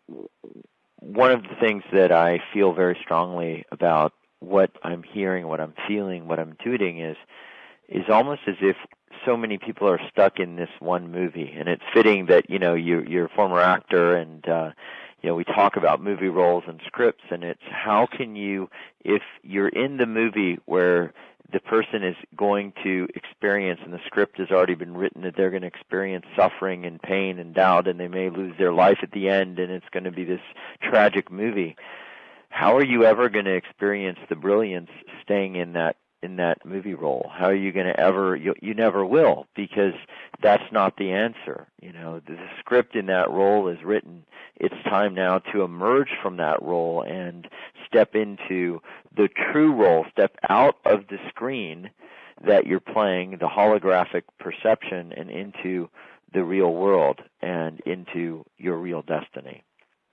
one of the things that I feel very strongly about what I'm hearing, what I'm feeling, what I'm intuiting is is almost as if so many people are stuck in this one movie. And it's fitting that, you know, you, you're a former actor and, uh, you know, we talk about movie roles and scripts, and it's how can you, if you're in the movie where the person is going to experience, and the script has already been written, that they're going to experience suffering and pain and doubt, and they may lose their life at the end, and it's going to be this tragic movie. How are you ever going to experience the brilliance staying in that in that movie role? How are you going to ever? You, you never will, because that's not the answer. You know, the, the script in that role is written. It's time now to emerge from that role and step into the true role. Step out of the screen that you're playing, the holographic perception, and into the real world and into your real destiny.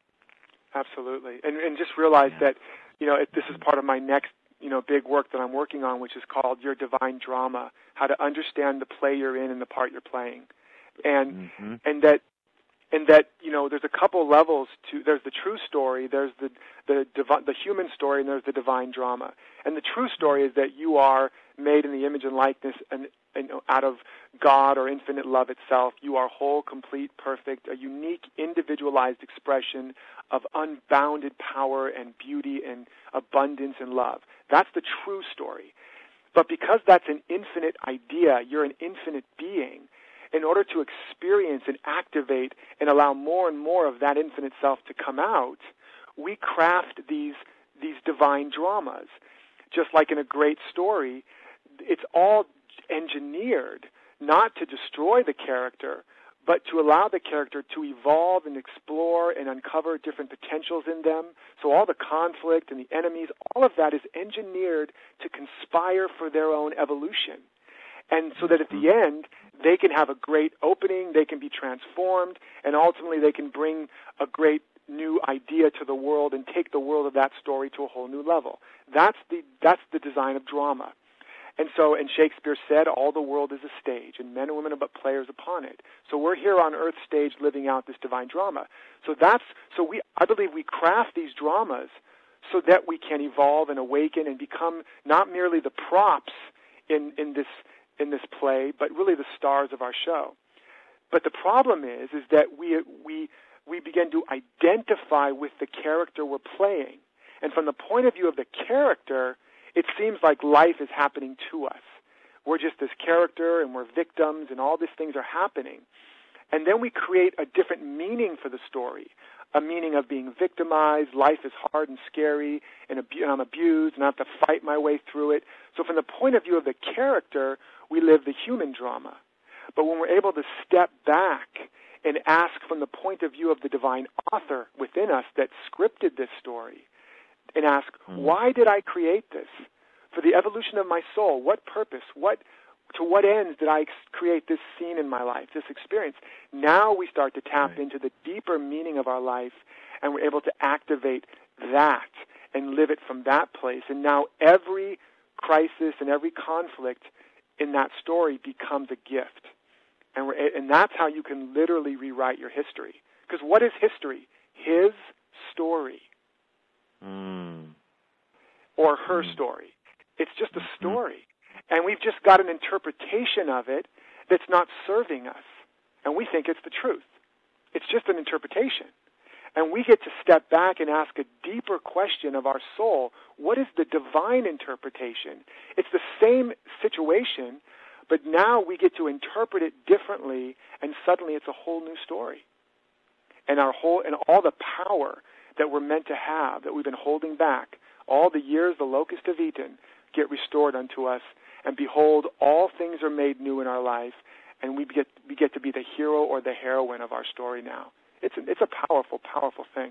Absolutely, and and just realize yeah. that, you know, it, this is part of my next, you know, big work that I'm working on, which is called Your Divine Drama: How to Understand the Play You're In and the Part You're Playing, and mm-hmm. and that and that you know, there's a couple levels to. There's the true story, there's the the divi- the human story, and there's the divine drama. And the true story is that you are made in the image and likeness and, and out of God or infinite love itself. You are whole, complete, perfect, a unique, individualized expression of unbounded power and beauty and abundance and love. That's the true story. But because that's an infinite idea, you're an infinite being, in order to experience and activate and allow more and more of that infinite self to come out, we craft these these divine dramas. Just like in a great story, it's all engineered not to destroy the character, but to allow the character to evolve and explore and uncover different potentials in them. So all the conflict and the enemies, all of that is engineered to conspire for their own evolution. And so that at the end, they can have a great opening, they can be transformed, and ultimately they can bring a great new idea to the world and take the world of that story to a whole new level. That's the that's the design of drama. And so, and Shakespeare said, all the world is a stage, and men and women are but players upon it. So we're here on Earth's stage living out this divine drama. So that's, so we, I believe we craft these dramas so that we can evolve and awaken and become not merely the props in, in this in this play, but really the stars of our show. But the problem is, is that we we we begin to identify with the character we're playing. And from the point of view of the character, it seems like life is happening to us. We're just this character, and we're victims, and all these things are happening. And then we create a different meaning for the story, a meaning of being victimized, life is hard and scary, and, abu- and I'm abused, and I have to fight my way through it. So from the point of view of the character, we live the human drama. But when we're able to step back and ask from the point of view of the divine author within us that scripted this story, and ask, mm-hmm. why did I create this? For the evolution of my soul, what purpose, what, to what ends did I create this scene in my life, this experience? Now we start to tap right. into the deeper meaning of our life, and we're able to activate that and live it from that place. And now every crisis and every conflict in that story becomes a gift. And, we're, and that's how you can literally rewrite your history. Because what is history? His story. Mm. Or her mm. story. It's just a story. Mm. And we've just got an interpretation of it that's not serving us. And we think it's the truth. It's just an interpretation. And we get to step back and ask a deeper question of our soul. What is the divine interpretation? It's the same situation, but now we get to interpret it differently, and suddenly it's a whole new story. And our whole and all the power that we're meant to have, that we've been holding back, all the years the locusts have eaten, get restored unto us. And behold, all things are made new in our life, and we get we get to be the hero or the heroine of our story now. It's a, it's a powerful, powerful thing.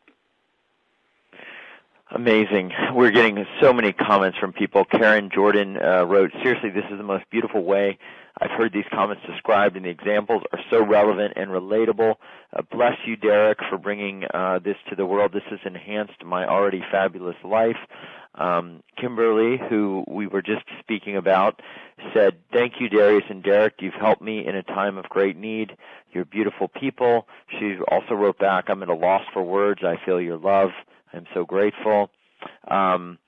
Amazing. We're getting so many comments from people. Karen Jordan uh, wrote, seriously, this is the most beautiful way I've heard these comments described, and the examples are so relevant and relatable. Uh, bless you, Derek, for bringing uh, this to the world. This has enhanced my already fabulous life. Um, Kimberly, who we were just speaking about, said, "Thank you, Darius and Derek. You've helped me in a time of great need. You're beautiful people." She also wrote back, "I'm at a loss for words. I feel your love. I'm so grateful." Um,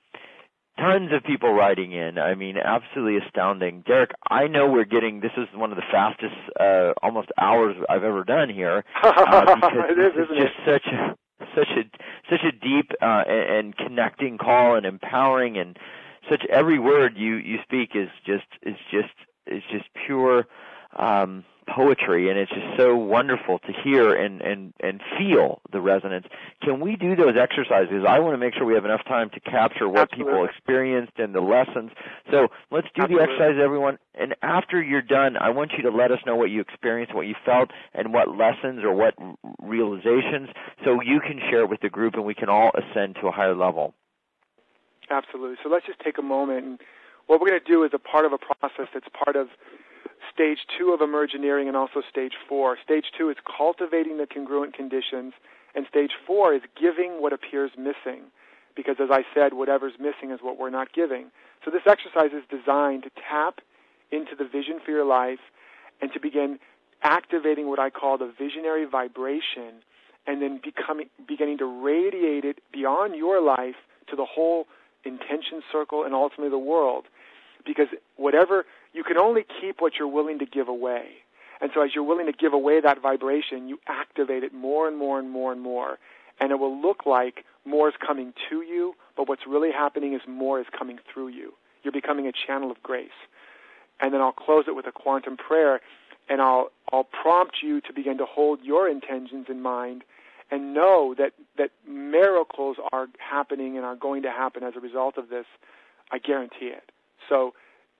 tons of people writing in. I mean, absolutely astounding. Derek, I know we're getting, this is one of the fastest uh, almost hours I've ever done here. Uh, because it this is, is just it? such a such a such a deep uh, and, and connecting call and empowering, and such every word you, you speak is just is just is just pure um, poetry, and it's just so wonderful to hear and, and, and feel the resonance. Can we do those exercises? I want to make sure we have enough time to capture what Absolutely. people experienced and the lessons. So let's do Absolutely. the exercise, everyone. And after you're done, I want you to let us know what you experienced, what you felt, and what lessons or what realizations, so you can share it with the group and we can all ascend to a higher level. Absolutely. So let's just take a moment. And what we're going to do is a part of a process that's part of stage two of Emergineering and also stage four. Stage two is cultivating the congruent conditions, and stage four is giving what appears missing. Because as I said, whatever's missing is what we're not giving. So this exercise is designed to tap into the vision for your life and to begin activating what I call the visionary vibration, and then becoming, beginning to radiate it beyond your life to the whole intention circle and ultimately the world. Because whatever, you can only keep what you're willing to give away. And so as you're willing to give away that vibration, you activate it more and more and more and more. And it will look like more is coming to you, but what's really happening is more is coming through you. You're becoming a channel of grace. And then I'll close it with a quantum prayer, and I'll I'll prompt you to begin to hold your intentions in mind and know that, that miracles are happening and are going to happen as a result of this. I guarantee it. So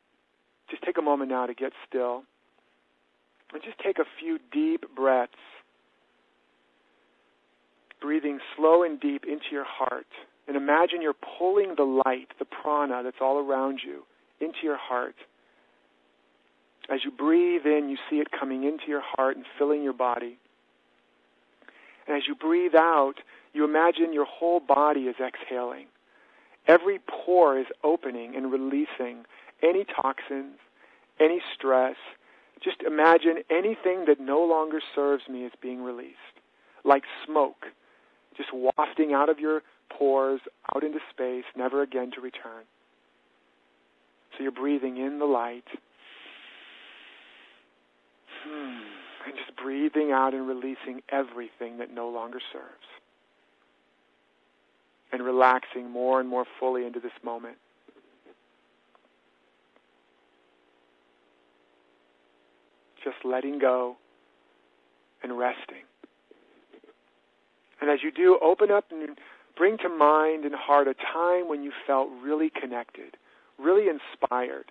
just take a moment now to get still and just take a few deep breaths, breathing slow and deep into your heart. And imagine you're pulling the light, the prana that's all around you, into your heart. As you breathe in, you see it coming into your heart and filling your body. And as you breathe out, you imagine your whole body is exhaling. Every pore is opening and releasing any toxins, any stress. Just imagine anything that no longer serves me is being released, like smoke, just wafting out of your pores, out into space, never again to return. So you're breathing in the light, and just breathing out and releasing everything that no longer serves. And relaxing more and more fully into this moment. Just letting go and resting. And as you do, open up and bring to mind and heart a time when you felt really connected, really inspired,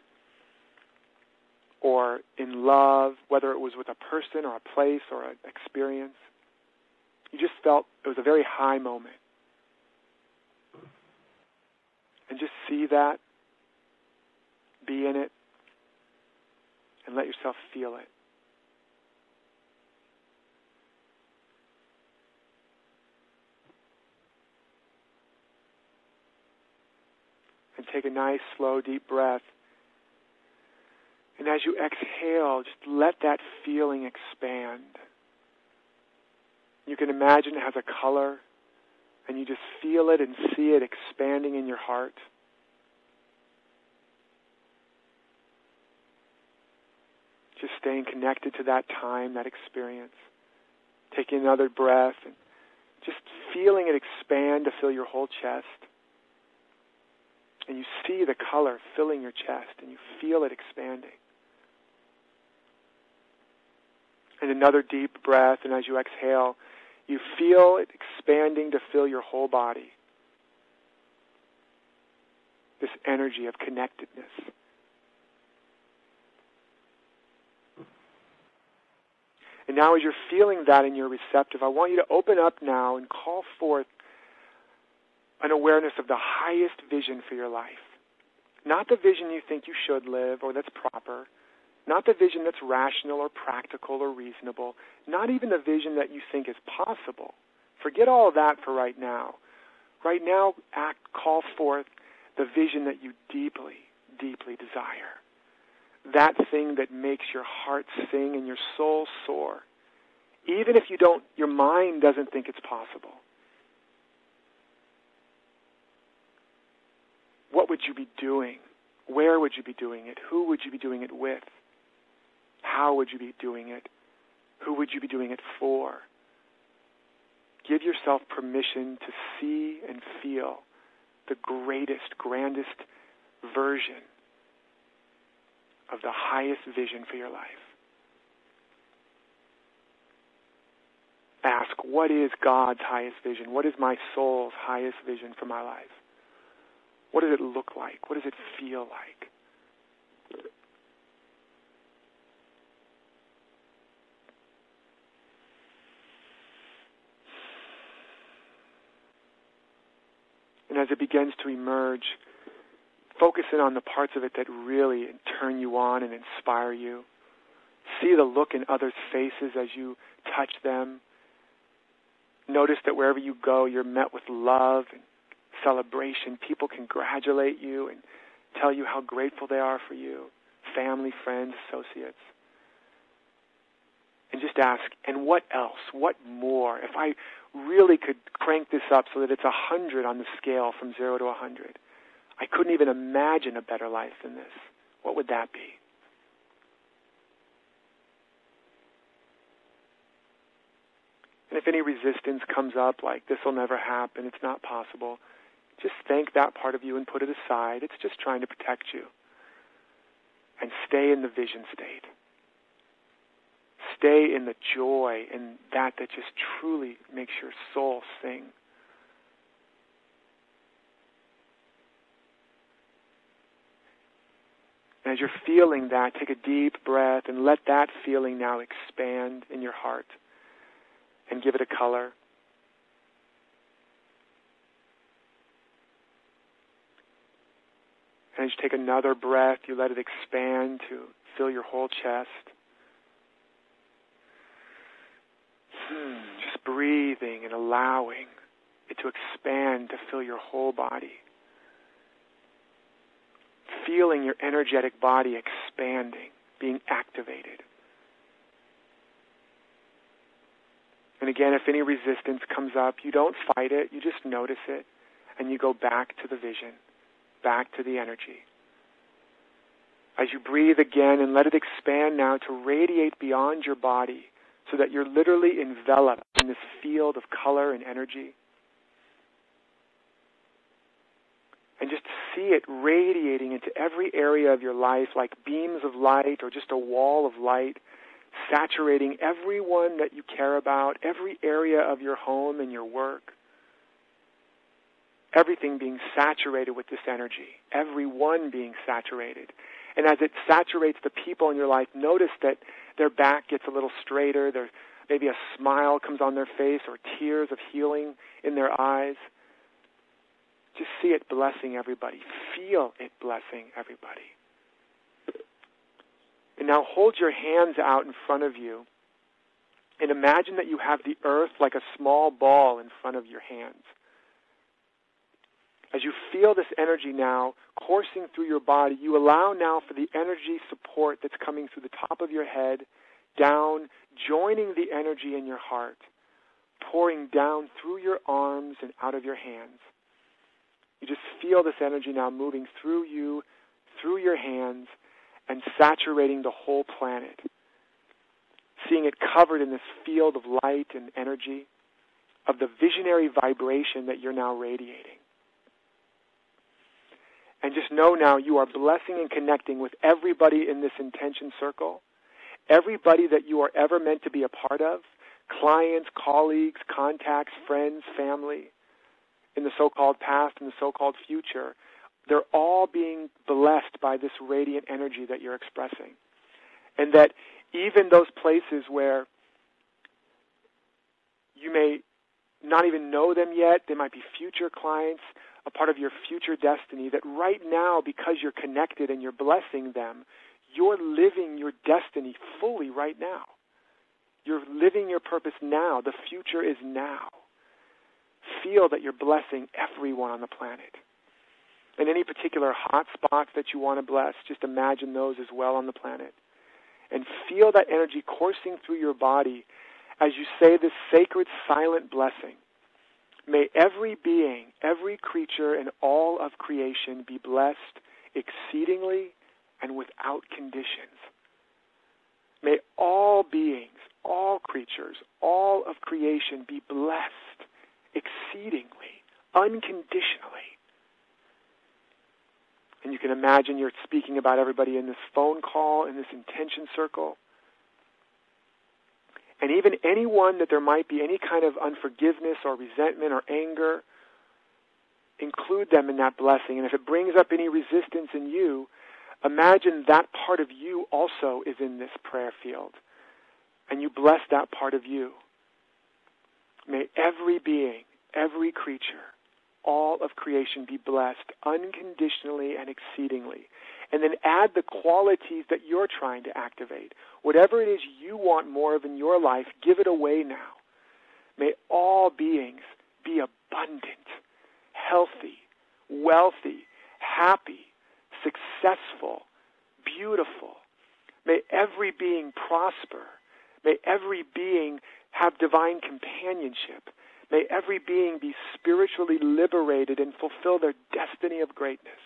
or in love, whether it was with a person or a place or an experience. You just felt it was a very high moment. And just see that, be in it, and let yourself feel it. And take a nice, slow, deep breath. And as you exhale, just let that feeling expand. You can imagine it has a color, and you just feel it and see it expanding in your heart. Just staying connected to that time, that experience. Taking another breath and just feeling it expand to fill your whole chest. And you see the color filling your chest, and you feel it expanding. And another deep breath, and as you exhale, you feel it expanding to fill your whole body. This energy of connectedness. And now as you're feeling that and you're receptive, I want you to open up now and call forth an awareness of the highest vision for your life. Not the vision you think you should live or that's proper. Not the vision that's rational or practical or reasonable. Not even the vision that you think is possible. Forget all of that for right now. Right now, act, call forth the vision that you deeply, deeply desire. That thing that makes your heart sing and your soul soar. Even if you don't, your mind doesn't think it's possible. What would you be doing? Where would you be doing it? Who would you be doing it with? How would you be doing it? Who would you be doing it for? Give yourself permission to see and feel the greatest, grandest version of the highest vision for your life. Ask, what is God's highest vision? What is my soul's highest vision for my life? What does it look like? What does it feel like? And as it begins to emerge, focus in on the parts of it that really turn you on and inspire you. See the look in others' faces as you touch them. Notice that wherever you go, you're met with love and celebration. People congratulate you and tell you how grateful they are for you. Family, friends, associates. And just ask, and what else? What more? If I really could crank this up so that it's a hundred on the scale from zero to a hundred, I couldn't even imagine a better life than this. What would that be? And if any resistance comes up, like this will never happen, it's not possible, just thank that part of you and put it aside. It's just trying to protect you. And stay in the vision state. Stay in the joy and that that just truly makes your soul sing. And as you're feeling that, take a deep breath and let that feeling now expand in your heart and give it a color. And as you take another breath, you let it expand to fill your whole chest. Hmm, just breathing and allowing it to expand to fill your whole body. Feeling your energetic body expanding, being activated. And again, if any resistance comes up, you don't fight it, you just notice it, and you go back to the vision, back to the energy. As you breathe again and let it expand now to radiate beyond your body so that you're literally enveloped in this field of color and energy. And just see it radiating into every area of your life like beams of light or just a wall of light, saturating everyone that you care about, every area of your home and your work. Everything being saturated with this energy, everyone being saturated. And as it saturates the people in your life, notice that their back gets a little straighter, there, maybe a smile comes on their face or tears of healing in their eyes. Just see it blessing everybody. Feel it blessing everybody. And now hold your hands out in front of you and imagine that you have the earth like a small ball in front of your hands. As you feel this energy now coursing through your body, you allow now for the energy support that's coming through the top of your head, down, joining the energy in your heart, pouring down through your arms and out of your hands. You just feel this energy now moving through you, through your hands, and saturating the whole planet. Seeing it covered in this field of light and energy, of the visionary vibration that you're now radiating. And just know now you are blessing and connecting with everybody in this intention circle, everybody that you are ever meant to be a part of, clients, colleagues, contacts, friends, family, in the so-called past and the so-called future. They're all being blessed by this radiant energy that you're expressing. And that even those places where you may not even know them yet, they might be future clients, a part of your future destiny, that right now, because you're connected and you're blessing them, you're living your destiny fully right now. You're living your purpose now. The future is now. Feel that you're blessing everyone on the planet. And any particular hot spots that you want to bless, just imagine those as well on the planet. And feel that energy coursing through your body as you say this sacred silent blessing. May every being, every creature, and all of creation be blessed exceedingly and without conditions. May all beings, all creatures, all of creation be blessed exceedingly, unconditionally. And you can imagine you're speaking about everybody in this phone call, in this intention circle. And even anyone that there might be any kind of unforgiveness or resentment or anger, include them in that blessing. And if it brings up any resistance in you, imagine that part of you also is in this prayer field. And you bless that part of you. May every being, every creature, all of creation be blessed unconditionally and exceedingly. And then add the qualities that you're trying to activate. Whatever it is you want more of in your life, give it away now. May all beings be abundant, healthy, wealthy, happy, successful, beautiful. May every being prosper. May every being have divine companionship. May every being be spiritually liberated and fulfill their destiny of greatness.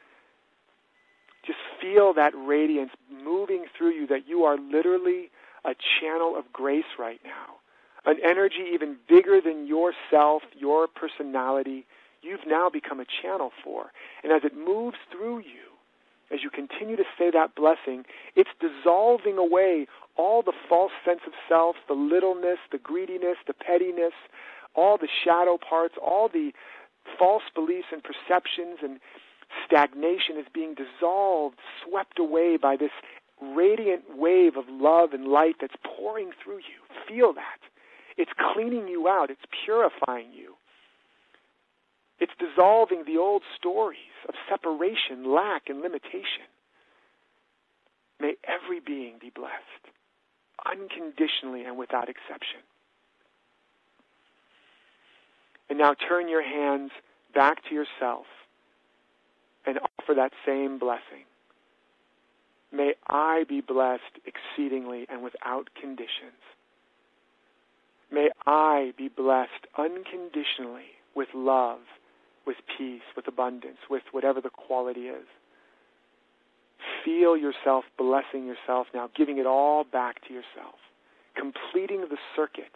Just feel that radiance moving through you, that you are literally a channel of grace right now. An energy even bigger than yourself, your personality, you've now become a channel for. And as it moves through you, as you continue to say that blessing, it's dissolving away all the false sense of self, the littleness, the greediness, the pettiness, all the shadow parts, all the false beliefs and perceptions and stagnation is being dissolved, swept away by this radiant wave of love and light that's pouring through you. Feel that. It's cleaning you out. It's purifying you. It's dissolving the old stories of separation, lack, and limitation. May every being be blessed, unconditionally and without exception. And now turn your hands back to yourself and offer that same blessing. May I be blessed exceedingly and without conditions. May I be blessed unconditionally with love, with peace, with abundance, with whatever the quality is. Feel yourself blessing yourself now, giving it all back to yourself, completing the circuit.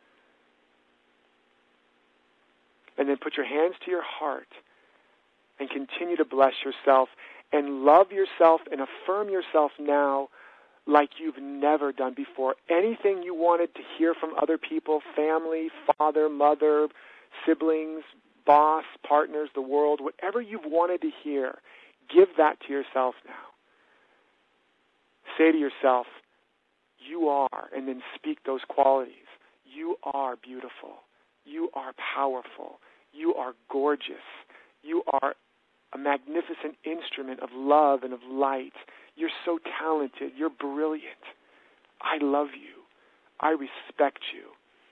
And then put your hands to your heart and continue to bless yourself and love yourself and affirm yourself now like you've never done before. Anything you wanted to hear from other people, family, father, mother, siblings, boss, partners, the world, whatever you've wanted to hear, give that to yourself now. Say to yourself, you are, and then speak those qualities. You are beautiful. You are powerful. You are gorgeous. You are a magnificent instrument of love and of light. You're so talented. You're brilliant. I love you. I respect you.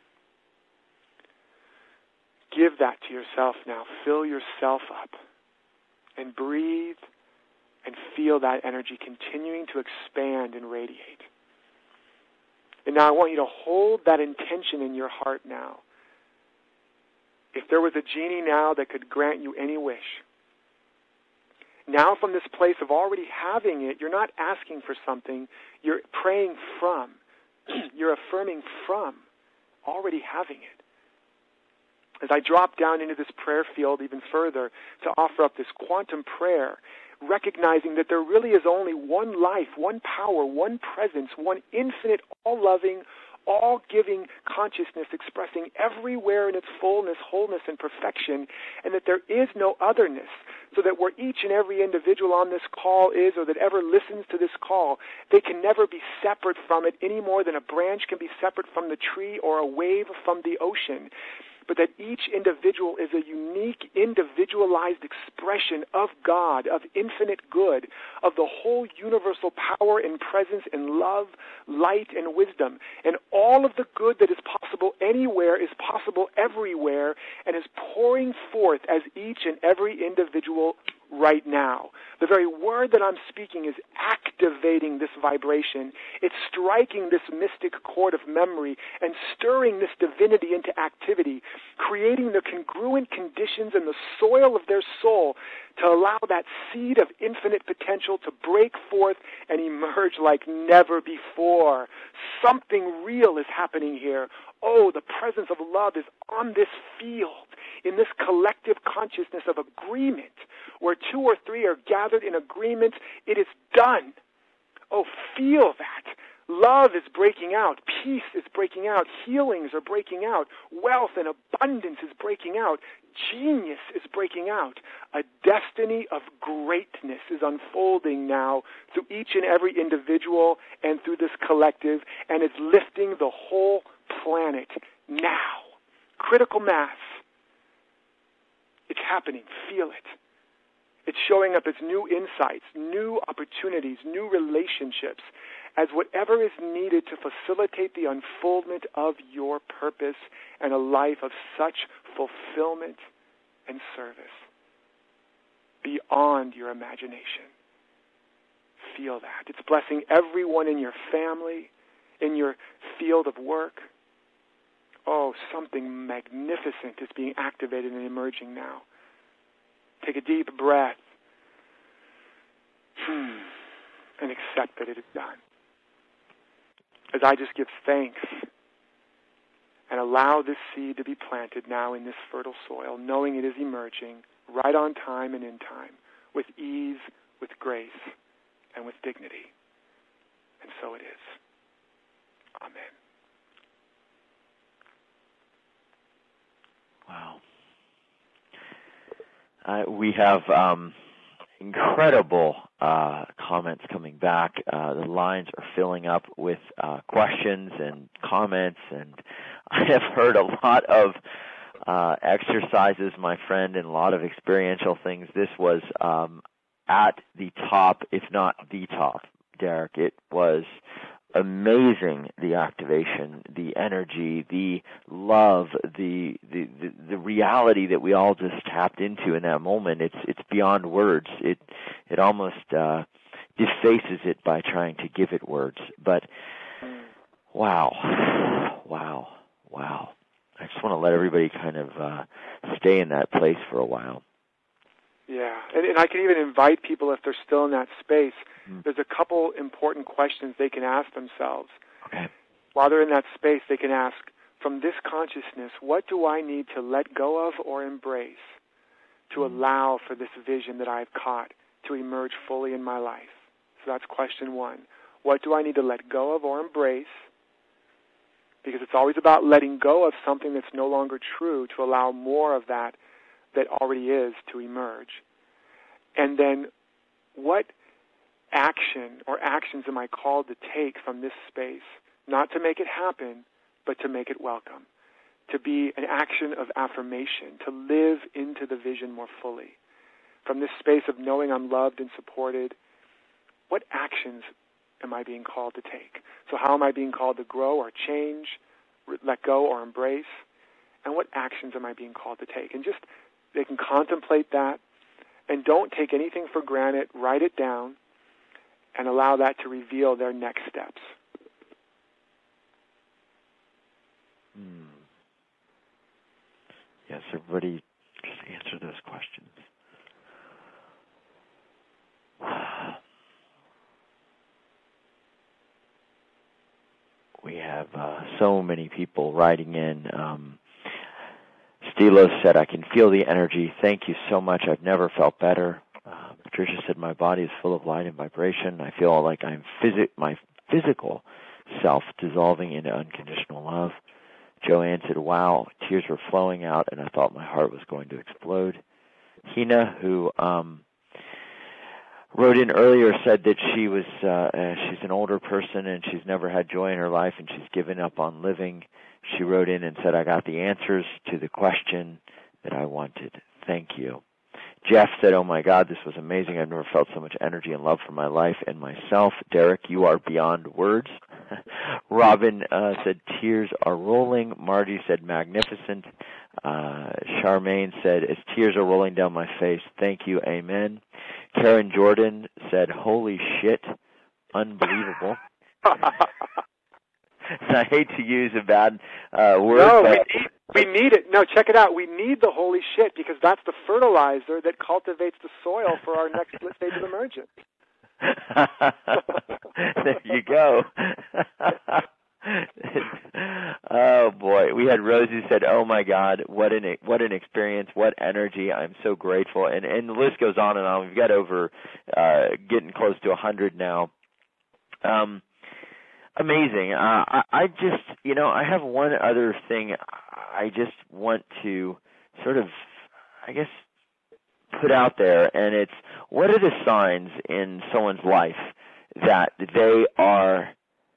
Give that to yourself now. Fill yourself up and breathe and feel that energy continuing to expand and radiate. And now I want you to hold that intention in your heart now. If there was a genie now that could grant you any wish, now from this place of already having it, you're not asking for something, you're praying from, you're affirming from already having it. As I drop down into this prayer field even further to offer up this quantum prayer, recognizing that there really is only one life, one power, one presence, one infinite, all-loving, all-giving consciousness expressing everywhere in its fullness, wholeness, and perfection, and that there is no otherness, so that where each and every individual on this call is, or that ever listens to this call, they can never be separate from it any more than a branch can be separate from the tree or a wave from the ocean. But that each individual is a unique, individualized expression of God, of infinite good, of the whole universal power and presence and love, light and wisdom. And all of the good that is possible anywhere is possible everywhere and is pouring forth as each and every individual right now. The very word that I'm speaking is activating this vibration. It's striking this mystic chord of memory and stirring this divinity into activity, creating the congruent conditions in the soil of their soul to allow that seed of infinite potential to break forth and emerge like never before. Something real is happening here. Oh, the presence of love is on this field, in this collective consciousness of agreement, where two or three are gathered in agreement. It is done. Oh, feel that. Love is breaking out. Peace is breaking out. Healings are breaking out. Wealth and abundance is breaking out. Genius is breaking out. A destiny of greatness is unfolding now through each and every individual and through this collective, and it's lifting the whole planet now. Critical mass. It's happening. Feel it. It's showing up as new insights, new opportunities, new relationships, as whatever is needed to facilitate the unfoldment of your purpose and a life of such fulfillment and service beyond your imagination. Feel that. It's blessing everyone in your family, in your field of work. Oh, something magnificent is being activated and emerging now. Take a deep breath hmm, and accept that it is done. As I just give thanks and allow this seed to be planted now in this fertile soil, knowing it is emerging right on time and in time, with ease, with grace, and with dignity. And so it is. Amen. Wow. Uh, we have um, incredible uh, comments coming back. Uh, the lines are filling up with uh, questions and comments, and I have heard a lot of uh, exercises, my friend, and a lot of experiential things. This was um, at the top, if not the top, Derek. It was amazing, the activation, the energy, the love, the, the the the reality that we all just tapped into in that moment. It's it's beyond words. It it almost uh, defaces it by trying to give it words. But wow, wow, wow! I just want to let everybody kind of uh, stay in that place for a while. Yeah, and, and I can even invite people, if they're still in that space, mm. there's a couple important questions they can ask themselves. Okay. While they're in that space, they can ask, from this consciousness, what do I need to let go of or embrace to mm. allow for this vision that I've caught to emerge fully in my life? So that's question one. What do I need to let go of or embrace? Because it's always about letting go of something that's no longer true to allow more of that that already is to emerge. And then what action or actions am I called to take from this space, not to make it happen, but to make it welcome, to be an action of affirmation, to live into the vision more fully. From this space of knowing I'm loved and supported, what actions am I being called to take? So how am I being called to grow or change, let go or embrace? And what actions am I being called to take? And just they can contemplate that, and don't take anything for granted. Write it down and allow that to reveal their next steps. Hmm. Yes, everybody just answer those questions. We have uh, so many people writing in. Um, Stilos said, I can feel the energy. Thank you so much. I've never felt better. Uh, Patricia said, my body is full of light and vibration. I feel like I'm phys- my physical self dissolving into unconditional love. Joanne said, wow, tears were flowing out, and I thought my heart was going to explode. Hina, who um, wrote in earlier, said that she was uh, uh, she's an older person and she's never had joy in her life and she's given up on living. She wrote in and said, I got the answers to the question that I wanted. Thank you. Jeff said, oh my God, this was amazing. I've never felt so much energy and love for my life and myself. Derek, you are beyond words. Robin uh, said, tears are rolling. Margie said, magnificent. Uh, Charmaine said, as tears are rolling down my face, thank you, amen. Karen Jordan said, holy shit, unbelievable. I hate to use a bad uh, word, no, but... We need, we need it. No, check it out. We need the holy shit because that's the fertilizer that cultivates the soil for our next stage of emergence. There you go. Oh boy, we had Rose who said, "Oh my God, what an what an experience, what energy! I'm so grateful." And and the list goes on and on. We've got over uh, getting close to a hundred now. Um, amazing. Uh, I, I just, you know, I have one other thing. I just want to sort of, I guess, put out there, and it's what are the signs in someone's life that they are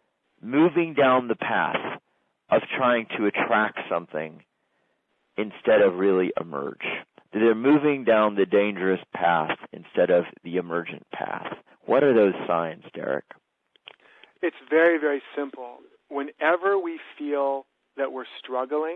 moving down the path of trying to attract something instead of really emerge? They're moving down the dangerous path instead of the emergent path. What are those signs, Derek? It's very, very simple. Whenever we feel that we're struggling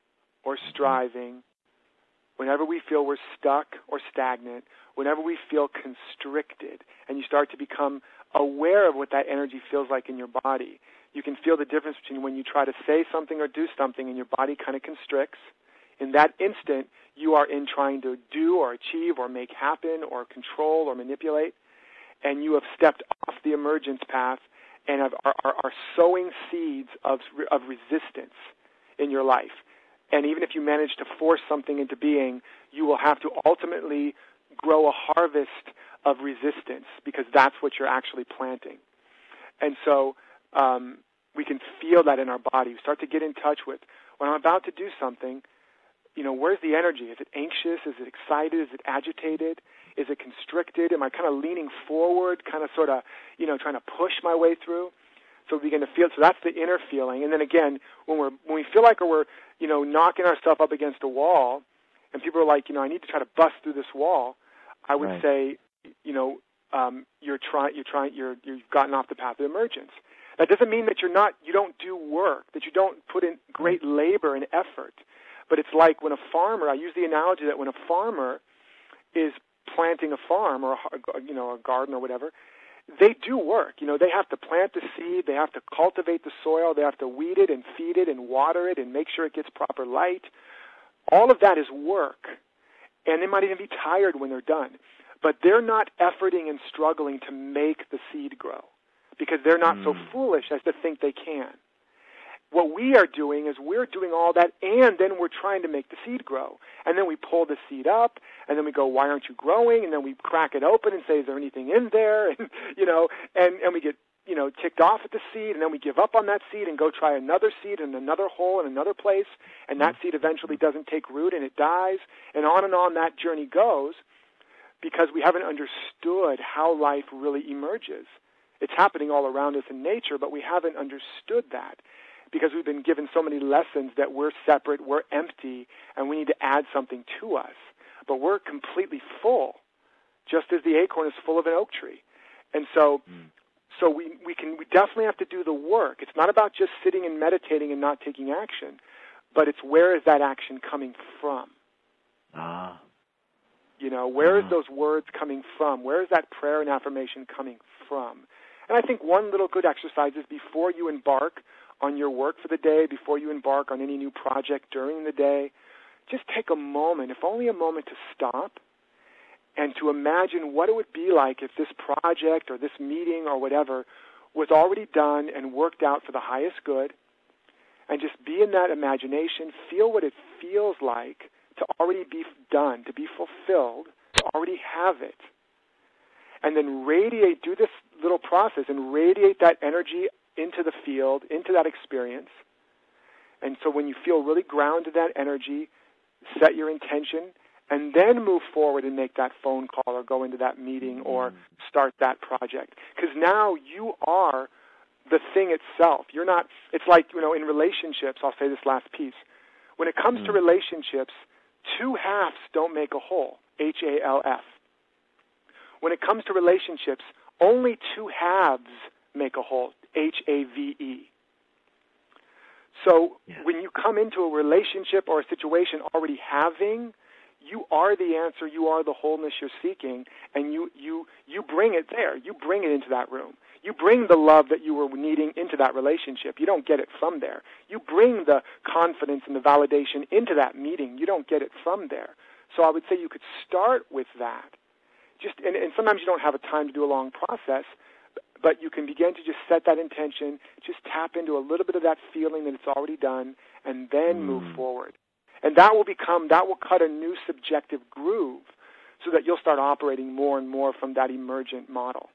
or striving, whenever we feel we're stuck or stagnant, whenever we feel constricted, and you start to become aware of what that energy feels like in your body, you can feel the difference between when you try to say something or do something and your body kind of constricts. In that instant, you are in trying to do or achieve or make happen or control or manipulate, and you have stepped off the emergence path and have, are, are, are sowing seeds of, of resistance in your life. And even if you manage to force something into being, you will have to ultimately grow a harvest of resistance because that's what you're actually planting. And so um, we can feel that in our body. We start to get in touch with, when I'm about to do something, you know, where's the energy? Is it anxious? Is it excited? Is it agitated? Is it constricted? Am I kind of leaning forward, kind of sort of, you know, trying to push my way through? So we begin to feel, so that's the inner feeling. And then again, when we're when we feel like we're, you know, knocking ourselves up against a wall, and people are like, you know, I need to try to bust through this wall, I would right. say, you know, um, you're trying, you're trying, you're you've gotten off the path of emergence. That doesn't mean that you're not, you don't do work, that you don't put in great labor and effort. But it's like when a farmer, I use the analogy that when a farmer is planting a farm or, a, you know, a garden or whatever, they do work. You know, they have to plant the seed, they have to cultivate the soil, they have to weed it and feed it and water it and make sure it gets proper light. All of that is work. And they might even be tired when they're done. But they're not efforting and struggling to make the seed grow because they're not mm. so foolish as to think they can. What we are doing is we're doing all that, and then we're trying to make the seed grow. And then we pull the seed up, and then we go, why aren't you growing? And then we crack it open and say, is there anything in there? And, you know, and, and we get, you know, ticked off at the seed, and then we give up on that seed and go try another seed in another hole in another place, and that seed eventually doesn't take root and it dies, and on and on that journey goes because we haven't understood how life really emerges. It's happening all around us in nature, but we haven't understood that. Because we've been given so many lessons that we're separate, we're empty, and we need to add something to us. But we're completely full, just as the acorn is full of an oak tree. And so mm. so we, we can we definitely have to do the work. It's not about just sitting and meditating and not taking action, but it's where is that action coming from? Ah. You know, where ah. is those words coming from? Where is that prayer and affirmation coming from? And I think one little good exercise is before you embark on your work for the day, before you embark on any new project during the day, just take a moment, if only a moment, to stop and to imagine what it would be like if this project or this meeting or whatever was already done and worked out for the highest good, and just be in that imagination, feel what it feels like to already be done, to be fulfilled, to already have it. And then radiate, do this little process and radiate that energy into the field, into that experience. And so when you feel really grounded to that energy, set your intention, and then move forward and make that phone call or go into that meeting or start that project. Because now you are the thing itself. You're not, it's like, you know, in relationships, I'll say this last piece. When it comes mm. to relationships, two halves don't make a whole, H A L F. When it comes to relationships, only two halves make a whole, H A V E. So yeah. when you come into a relationship or a situation already having, you are the answer, you are the wholeness you're seeking, and you, you, you bring it there. You bring it into that room. You bring the love that you were needing into that relationship. You don't get it from there. You bring the confidence and the validation into that meeting. You don't get it from there. So I would say you could start with that. Just and, and sometimes you don't have a time to do a long process, but you can begin to just set that intention, just tap into a little bit of that feeling that it's already done, and then mm. move forward. And that will become, that will cut a new subjective groove so that you'll start operating more and more from that emergent model.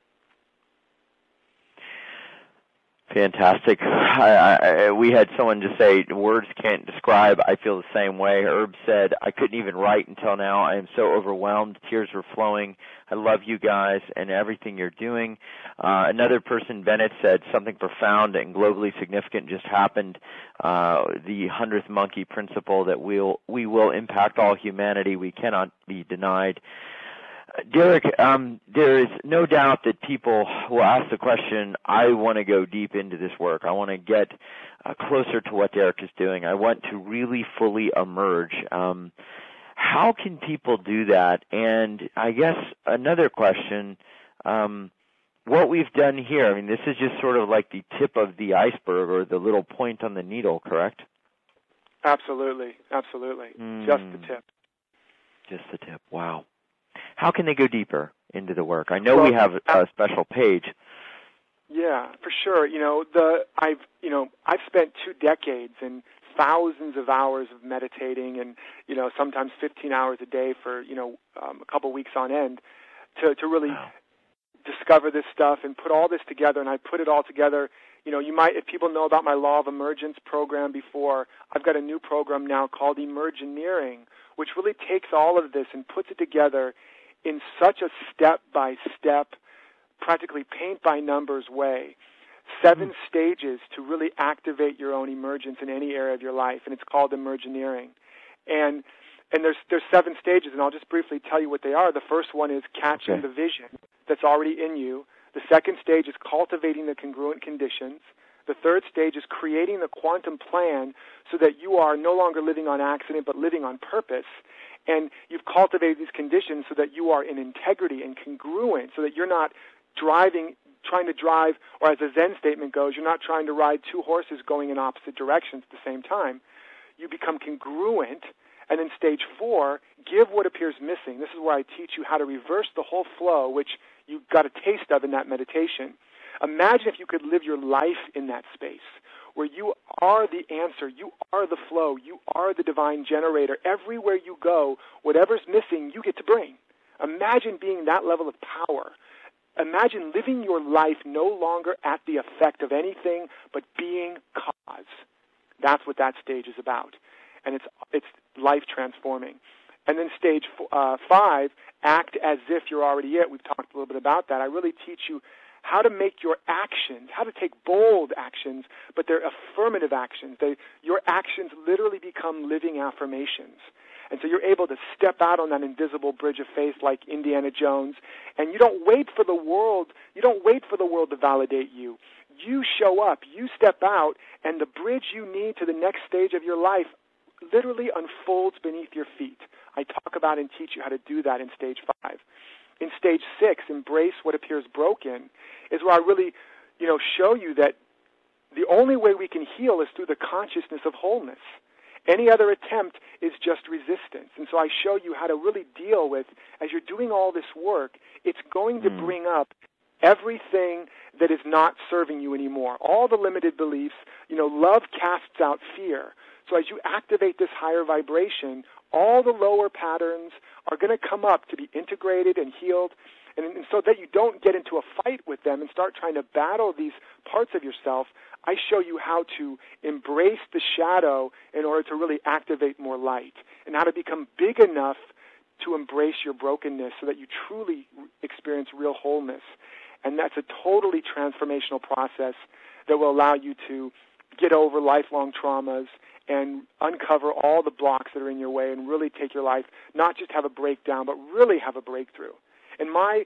Fantastic. I, I, we had someone just say, words can't describe. I feel the same way. Herb said, I couldn't even write until now. I am so overwhelmed. Tears were flowing. I love you guys and everything you're doing. Uh, another person, Bennett, said something profound and globally significant just happened. Uh, the hundredth monkey principle that we'll, we will impact all humanity. We cannot be denied. Derek, um, there is no doubt that people will ask the question, I want to go deep into this work. I want to get uh, closer to what Derek is doing. I want to really fully emerge. Um, how can people do that? And I guess another question, um, what we've done here, I mean, this is just sort of like the tip of the iceberg or the little point on the needle, correct? Absolutely, absolutely. Mm. Just the tip. Just the tip, wow. How can they go deeper into the work? I know well, we have a special page. Yeah, for sure. You know, the I've you know I've spent two decades and thousands of hours of meditating, and you know sometimes fifteen hours a day for you know um, a couple weeks on end to to really wow. discover this stuff and put all this together. And I put it all together. You know, you might, if people know about my Law of Emergence program before, I've got a new program now called Emergineering, which really takes all of this and puts it together in such a step-by-step, practically paint-by-numbers way. Seven mm-hmm. stages to really activate your own emergence in any area of your life, and it's called Emergineering. And and there's there's seven stages, and I'll just briefly tell you what they are. The first one is catching okay. the vision that's already in you. The second stage is cultivating the congruent conditions. The third stage is creating the quantum plan so that you are no longer living on accident but living on purpose. And you've cultivated these conditions so that you are in integrity and congruent, so that you're not driving, trying to drive, or as a Zen statement goes, you're not trying to ride two horses going in opposite directions at the same time. You become congruent. And then stage four, give what appears missing. This is where I teach you how to reverse the whole flow, which you got a taste of in that meditation. Imagine if you could live your life in that space, where you are the answer, you are the flow, you are the divine generator. Everywhere you go, whatever's missing, you get to bring. Imagine being that level of power. Imagine living your life no longer at the effect of anything, but being cause. That's what that stage is about. And it's it's life transforming. And then stage uh, five, act as if you're already it. We've talked a little bit about that. I really teach you how to make your actions, how to take bold actions, but they're affirmative actions. They, your actions literally become living affirmations. And so you're able to step out on that invisible bridge of faith like Indiana Jones, and you don't wait for the world, you don't wait for the world to validate you. You show up, you step out, and the bridge you need to the next stage of your life literally unfolds beneath your feet. I talk about and teach you how to do that in stage five. In stage six, embrace what appears broken, is where I really, you know, show you that the only way we can heal is through the consciousness of wholeness. Any other attempt is just resistance. And so I show you how to really deal with, as you're doing all this work, it's going to mm. bring up everything that is not serving you anymore. All the limited beliefs, you know, love casts out fear. So as you activate this higher vibration, all the lower patterns are going to come up to be integrated and healed, and, and so that you don't get into a fight with them and start trying to battle these parts of yourself, I show you how to embrace the shadow in order to really activate more light, and how to become big enough to embrace your brokenness so that you truly experience real wholeness. And that's a totally transformational process that will allow you to get over lifelong traumas and uncover all the blocks that are in your way and really take your life, not just have a breakdown, but really have a breakthrough. And my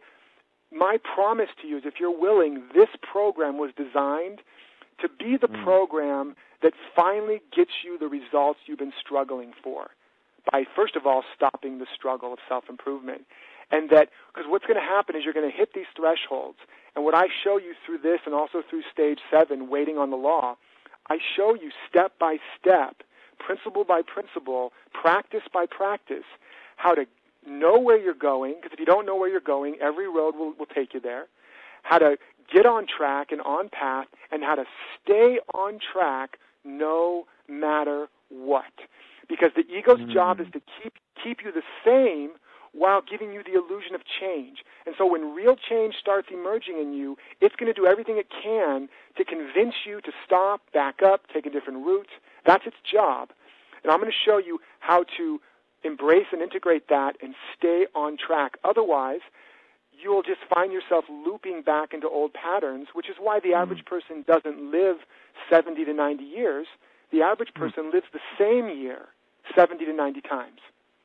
my promise to you is if you're willing, this program was designed to be the mm. program that finally gets you the results you've been struggling for by, first of all, stopping the struggle of self-improvement. And that, because what's going to happen is you're going to hit these thresholds. And what I show you through this and also through stage seven, waiting on the law, I show you step by step, principle by principle, practice by practice, how to know where you're going, because if you don't know where you're going, every road will, will take you there, how to get on track and on path, and how to stay on track no matter what. Because the ego's mm. job is to keep keep you the same while giving you the illusion of change. And so when real change starts emerging in you, it's going to do everything it can to convince you to stop, back up, take a different route. That's its job. And I'm going to show you how to embrace and integrate that and stay on track. Otherwise, you'll just find yourself looping back into old patterns, which is why the mm. average person doesn't live seventy to ninety years. The average person mm. lives the same year seventy to ninety times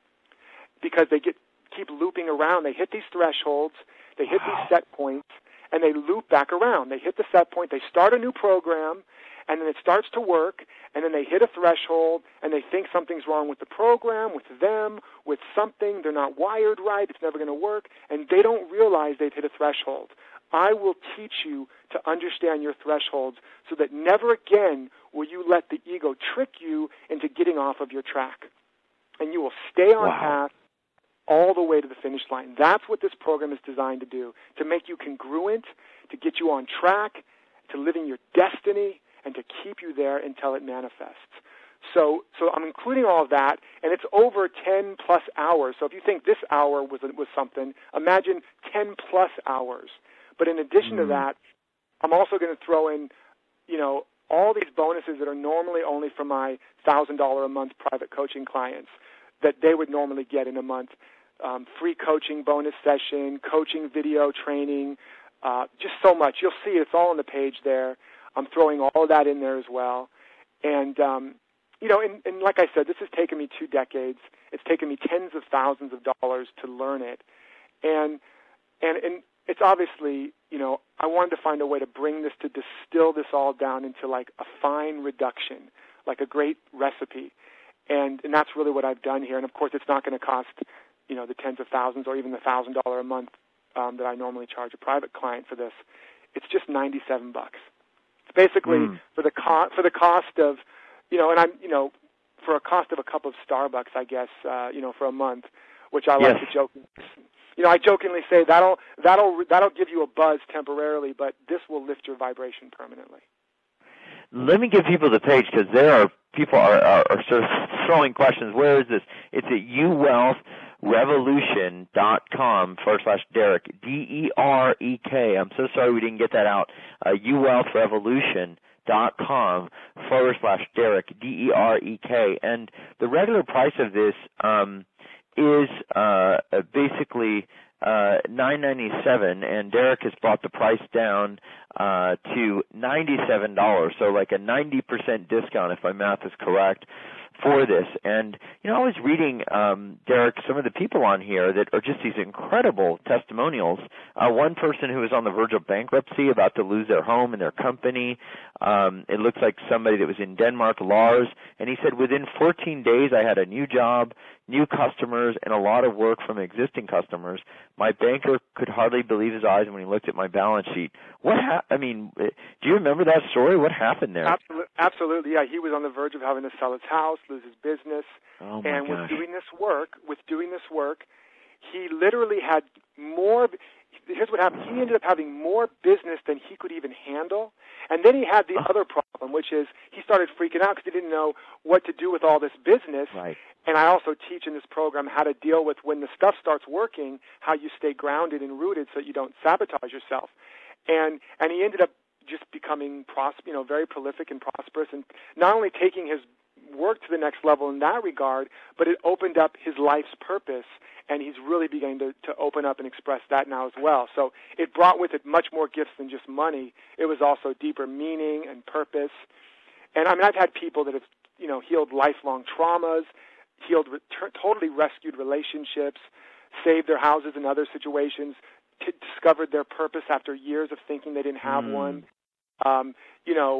because they get keep looping around. They hit these thresholds, they hit wow. these set points, and they loop back around. They hit the set point, they start a new program, and then it starts to work, and then they hit a threshold, and they think something's wrong with the program, with them, with something. They're not wired right. It's never going to work, and they don't realize they've hit a threshold. I will teach you to understand your thresholds so that never again will you let the ego trick you into getting off of your track. And you will stay on wow. path all the way to the finish line. That's what this program is designed to do, to make you congruent, to get you on track, to living your destiny, and to keep you there until it manifests. So so I'm including all of that, and it's over ten plus hours. So if you think this hour was was something, imagine ten plus hours. But in addition mm. to that, I'm also going to throw in, you know, all these bonuses that are normally only for my one thousand dollars a month private coaching clients that they would normally get in a month. Um, free coaching bonus session, coaching video training, uh, just so much. You'll see it's all on the page there. I'm throwing all of that in there as well. And, um, you know, and, and like I said, this has taken me two decades. It's taken me tens of thousands of dollars to learn it. And, and, and it's obviously, you know, I wanted to find a way to bring this, to distill this all down into like a fine reduction, like a great recipe. And, and that's really what I've done here. And, of course, it's not going to cost, you know, the tens of thousands or even the one thousand dollars a month um, that I normally charge a private client for this. It's just ninety-seven bucks. It's basically mm. for the co- for the cost of, you know, and I'm, you know, for a cost of a cup of Starbucks, I guess, uh, you know, for a month, which I like yes. to joke. You know, I jokingly say that'll that'll that'll give you a buzz temporarily, but this will lift your vibration permanently. Let me give people the page because there are people are, are, are sort of throwing questions. Where is this? It's at u wealth revolution dot com forward slash Derek, D E R E K. I'm so sorry we didn't get that out. Uh, u wealth revolution dot com forward slash Derek, D E R E K. And the regular price of this um, is uh, basically uh, nine ninety-seven, and Derek has brought the price down uh, to ninety-seven dollars, so like a ninety percent discount if my math is correct for this. And, you know, I was reading, um, Derek, some of the people on here that are just these incredible testimonials. Uh, one person who was on the verge of bankruptcy, about to lose their home and their company. Um, it looks like somebody that was in Denmark, Lars, and he said, within fourteen days I had a new job, new customers, and a lot of work from existing customers. My banker could hardly believe his eyes when he looked at my balance sheet. What ha- I mean, do you remember that story? What happened there? Absolutely, absolutely. Yeah, he was on the verge of having to sell his house, lose his business, oh my and gosh. with doing this work, with doing this work, he literally had more. Here's what happened. He ended up having more business than he could even handle. And then he had the other problem, which is he started freaking out because he didn't know what to do with all this business. Right. And I also teach in this program how to deal with when the stuff starts working, how you stay grounded and rooted so you don't sabotage yourself. And and he ended up just becoming pros- you know, very prolific and prosperous, and not only taking his work to the next level in that regard, but it opened up his life's purpose, and he's really beginning to, to open up and express that now as well. So it brought with it much more gifts than just money. It was also deeper meaning and purpose. And I mean, I've had people that have, you know, healed lifelong traumas, healed, re- totally rescued relationships, saved their houses in other situations, t- discovered their purpose after years of thinking they didn't have mm. one. Um, you know,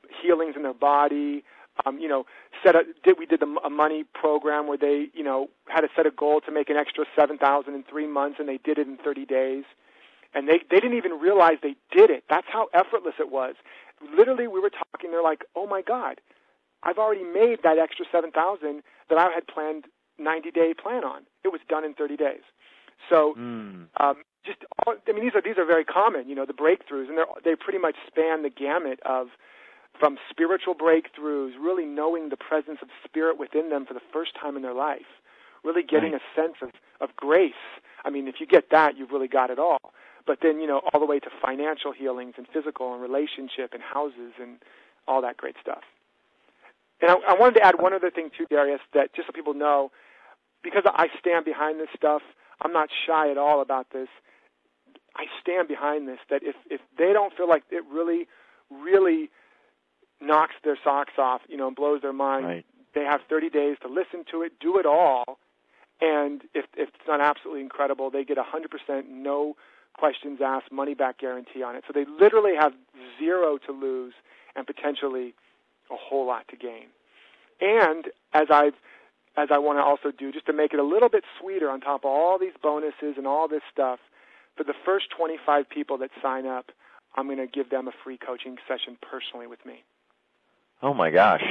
healings in their body. Um, you know, set a, did we did the, a money program where they, you know, had to set a goal to make an extra seven thousand in three months, and they did it in thirty days. And they they didn't even realize they did it. That's how effortless it was. Literally, we were talking. They're like, "Oh my God, I've already made that extra seven thousand that I had planned ninety day plan on. It was done in thirty days." So, mm. um, just all, I mean, these are these are very common. You know, the breakthroughs, and they they pretty much span the gamut of. From spiritual breakthroughs, really knowing the presence of spirit within them for the first time in their life, really getting right. a sense of, of grace. I mean, if you get that, you've really got it all. But then, you know, all the way to financial healings and physical and relationship and houses and all that great stuff. And I, I wanted to add one other thing too, Darius, that just so people know, because I stand behind this stuff, I'm not shy at all about this. I stand behind this, that if, if they don't feel like it really, really knocks their socks off, you know, and blows their mind, right. they have thirty days to listen to it, do it all, and if, if it's not absolutely incredible, they get one hundred percent no questions asked, money-back guarantee on it. So they literally have zero to lose and potentially a whole lot to gain. And as I've as I want to also do, just to make it a little bit sweeter on top of all these bonuses and all this stuff, for the first twenty-five people that sign up, I'm going to give them a free coaching session personally with me. Oh, my gosh.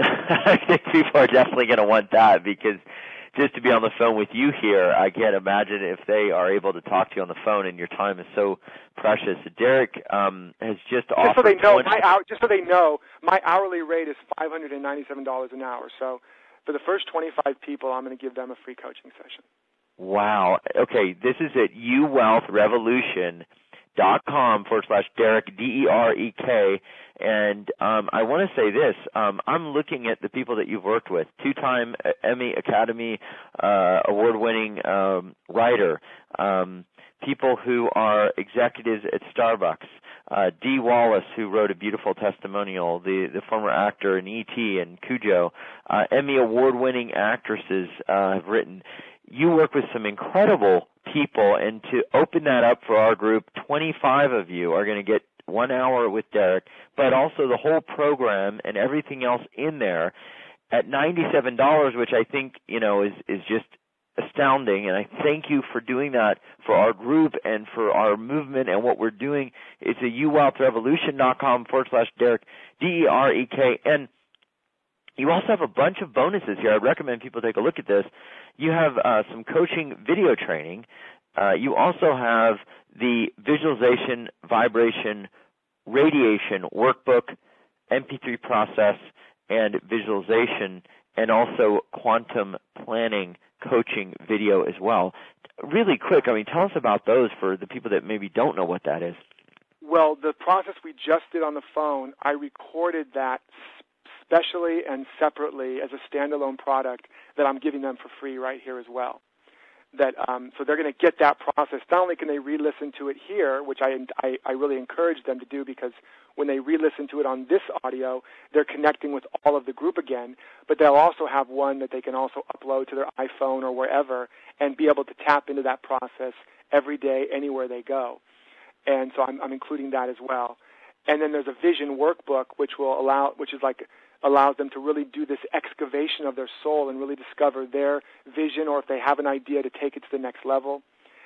I think people are definitely going to want that, because just to be on the phone with you here, I can't imagine if they are able to talk to you on the phone, and your time is so precious. Derek um, has just, just offered... So they know, my hour, just so they know, my hourly rate is five hundred ninety-seven dollars an hour. So for the first twenty-five people, I'm going to give them a free coaching session. Wow. Okay, this is at u wealth revolution dot com forward slash Derek, D E R E K. And um, I want to say this. Um, I'm looking at the people that you've worked with. Two-time Emmy Academy uh, award-winning um, writer, um, people who are executives at Starbucks, uh, Dee Wallace, who wrote a beautiful testimonial, the, the former actor in E T and Cujo, uh, Emmy award-winning actresses uh, have written. You work with some incredible people, and to open that up for our group, twenty-five of you are going to get one hour with Derek, but also the whole program and everything else in there at ninety-seven dollars, which I think, you know, is, is just astounding. And I thank you for doing that for our group and for our movement and what we're doing. It's at u wealth revolution dot com forward slash Derek, D E R E K. And you also have a bunch of bonuses here. I recommend people take a look at this. You have uh, some coaching video training. Uh, you also have the visualization, vibration, radiation workbook, M P three process, and visualization, and also quantum planning coaching video as well. Really quick, I mean, tell us about those for the people that maybe don't know what that is. Well, the process we just did on the phone, I recorded that specially and separately as a standalone product that I'm giving them for free right here as well. That um, so they're going to get that process. Not only can they re-listen to it here, which I, I I really encourage them to do, because when they re-listen to it on this audio, they're connecting with all of the group again, but they'll also have one that they can also upload to their iPhone or wherever and be able to tap into that process every day, anywhere they go. And so I'm, I'm including that as well. And then there's a vision workbook, which will allow, which is like allows them to really do this excavation of their soul and really discover their vision, or if they have an idea, to take it to the next level.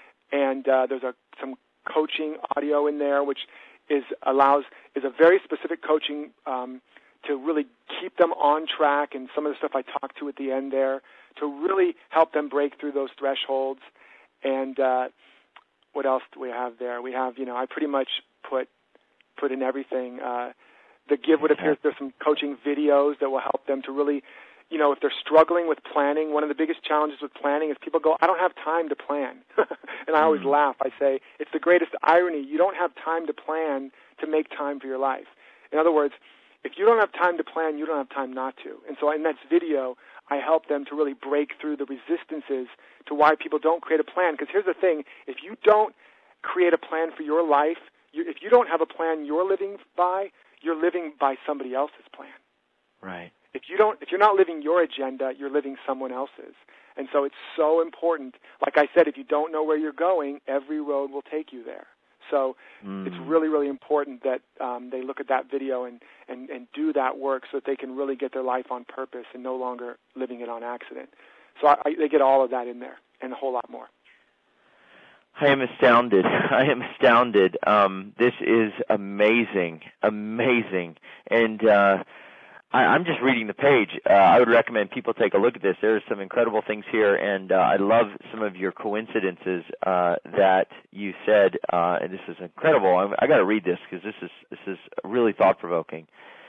And uh, there's a, some coaching audio in there, which is allows is a very specific coaching um, to really keep them on track, and some of the stuff I talked to at the end there to really help them break through those thresholds. And uh, what else do we have there? We have, you know, I pretty much put put in everything. Uh, The Give What Appears, there's some coaching videos that will help them to really, you know, if they're struggling with planning, one of the biggest challenges with planning is people go, I don't have time to plan. And I always mm. laugh. I say, it's the greatest irony. You don't have time to plan to make time for your life. In other words, if you don't have time to plan, you don't have time not to. And so in that video, I help them to really break through the resistances to why people don't create a plan. Because here's the thing, if you don't create a plan for your life, you, if you don't have a plan you're living by, you're living by somebody else's plan. Right. If you don't, if you're not living your agenda, you're living someone else's. And so it's so important. Like I said, if you don't know where you're going, every road will take you there. So mm. it's really, really important that um, they look at that video and, and, and do that work so that they can really get their life on purpose and no longer living it on accident. So I, I, they get all of that in there and a whole lot more. I am astounded. I am astounded. Um, this is amazing, amazing. And uh, I, I'm just reading the page. Uh, I would recommend people take a look at this. There are some incredible things here, and uh, I love some of your coincidences uh, that you said. Uh, and this is incredible. I'm, I got to read this because this is this is really thought-provoking.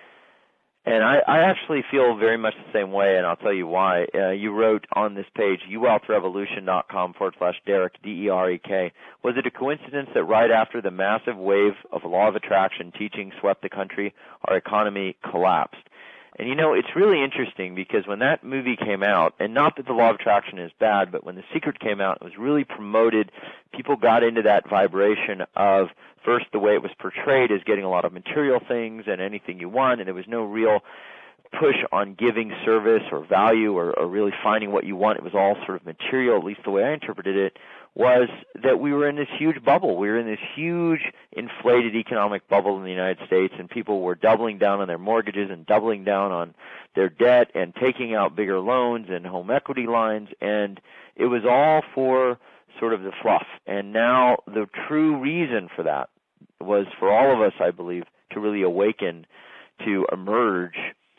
And I, I actually feel very much the same way, and I'll tell you why. Uh, you wrote on this page, uwealthrevolution.com forward slash Derek, D E R E K. Was it a coincidence that right after the massive wave of law of attraction teaching swept the country, our economy collapsed? And, you know, it's really interesting because when that movie came out, and not that the law of attraction is bad, but when The Secret came out, it was really promoted. People got into that vibration of, first, the way it was portrayed as getting a lot of material things and anything you want, and there was no real push on giving service or value or, or really finding what you want. It was all sort of material, at least the way I interpreted it, was that we were in this huge bubble. We were in this huge inflated economic bubble in the United States, and people were doubling down on their mortgages and doubling down on their debt and taking out bigger loans and home equity lines, and it was all for sort of the fluff. And now the true reason for that was for all of us, I believe, to really awaken, to emerge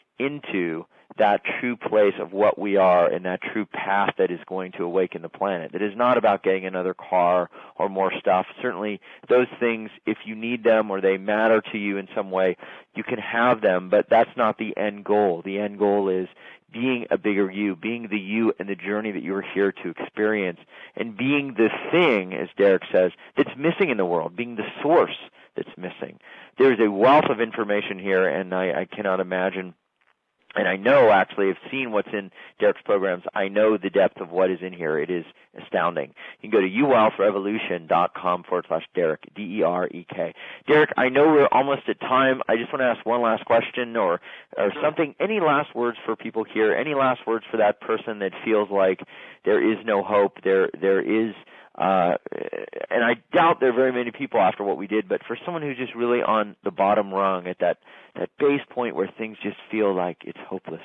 into that true place of what we are and that true path that is going to awaken the planet. It is not about getting another car or more stuff. Certainly those things, if you need them or they matter to you in some way, you can have them, but that's not the end goal. The end goal is being a bigger you, being the you and the journey that you are here to experience, and being the thing, as Derek says, that's missing in the world, being the source that's missing. There's a wealth of information here, and I, I cannot imagine. And I know, actually, I've seen what's in Derek's programs. I know the depth of what is in here. It is astounding. You can go to uwealthrevolution.com forward slash Derek, D E R E K. Derek, I know we're almost at time. I just want to ask one last question or, or something. Any last words for people here? Any last words for that person that feels like there is no hope, there there is Uh, and I doubt there are very many people after what we did, but for someone who's just really on the bottom rung at that, that base point where things just feel like it's hopeless.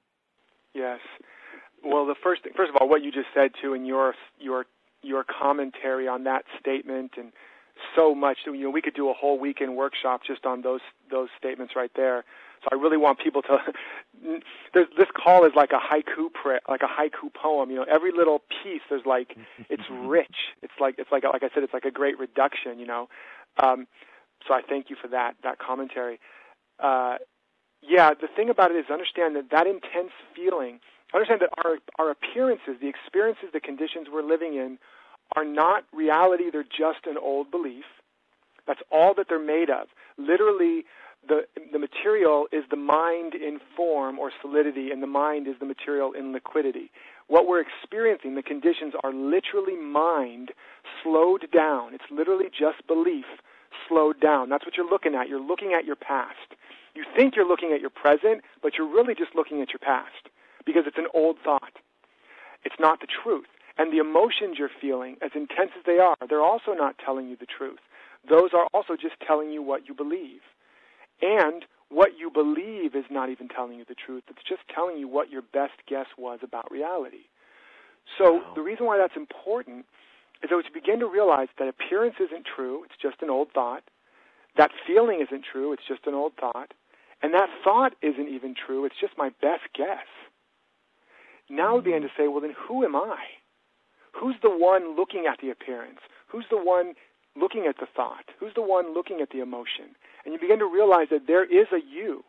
Yes. Well, the first first of all, what you just said too, and your your your commentary on that statement, and so much. You know, we could do a whole weekend workshop just on those those statements right there. So I really want people to. There's, this call is like a haiku, like a haiku poem. You know, every little piece, there's like, it's rich. It's like it's like like I said, it's like a great reduction. You know, um, so I thank you for that that commentary. Uh, yeah, the thing about it is understand that that intense feeling. Understand that our our appearances, the experiences, the conditions we're living in, are not reality. They're just an old belief. That's all that they're made of. Literally. The the material is the mind in form or solidity, and the mind is the material in liquidity. What we're experiencing, the conditions, are literally mind slowed down. It's literally just belief slowed down. That's what you're looking at. You're looking at your past. You think you're looking at your present, but you're really just looking at your past because it's an old thought. It's not the truth. And the emotions you're feeling, as intense as they are, they're also not telling you the truth. Those are also just telling you what you believe. And what you believe is not even telling you the truth. It's just telling you what your best guess was about reality. So the reason why that's important is that you begin to realize that appearance isn't true. It's just an old thought. That feeling isn't true. It's just an old thought. And that thought isn't even true. It's just my best guess. Now we begin to say, well, then who am I? Who's the one looking at the appearance? Who's the one looking at the thought? Who's the one looking at the emotion? And you begin to realize that there is a you.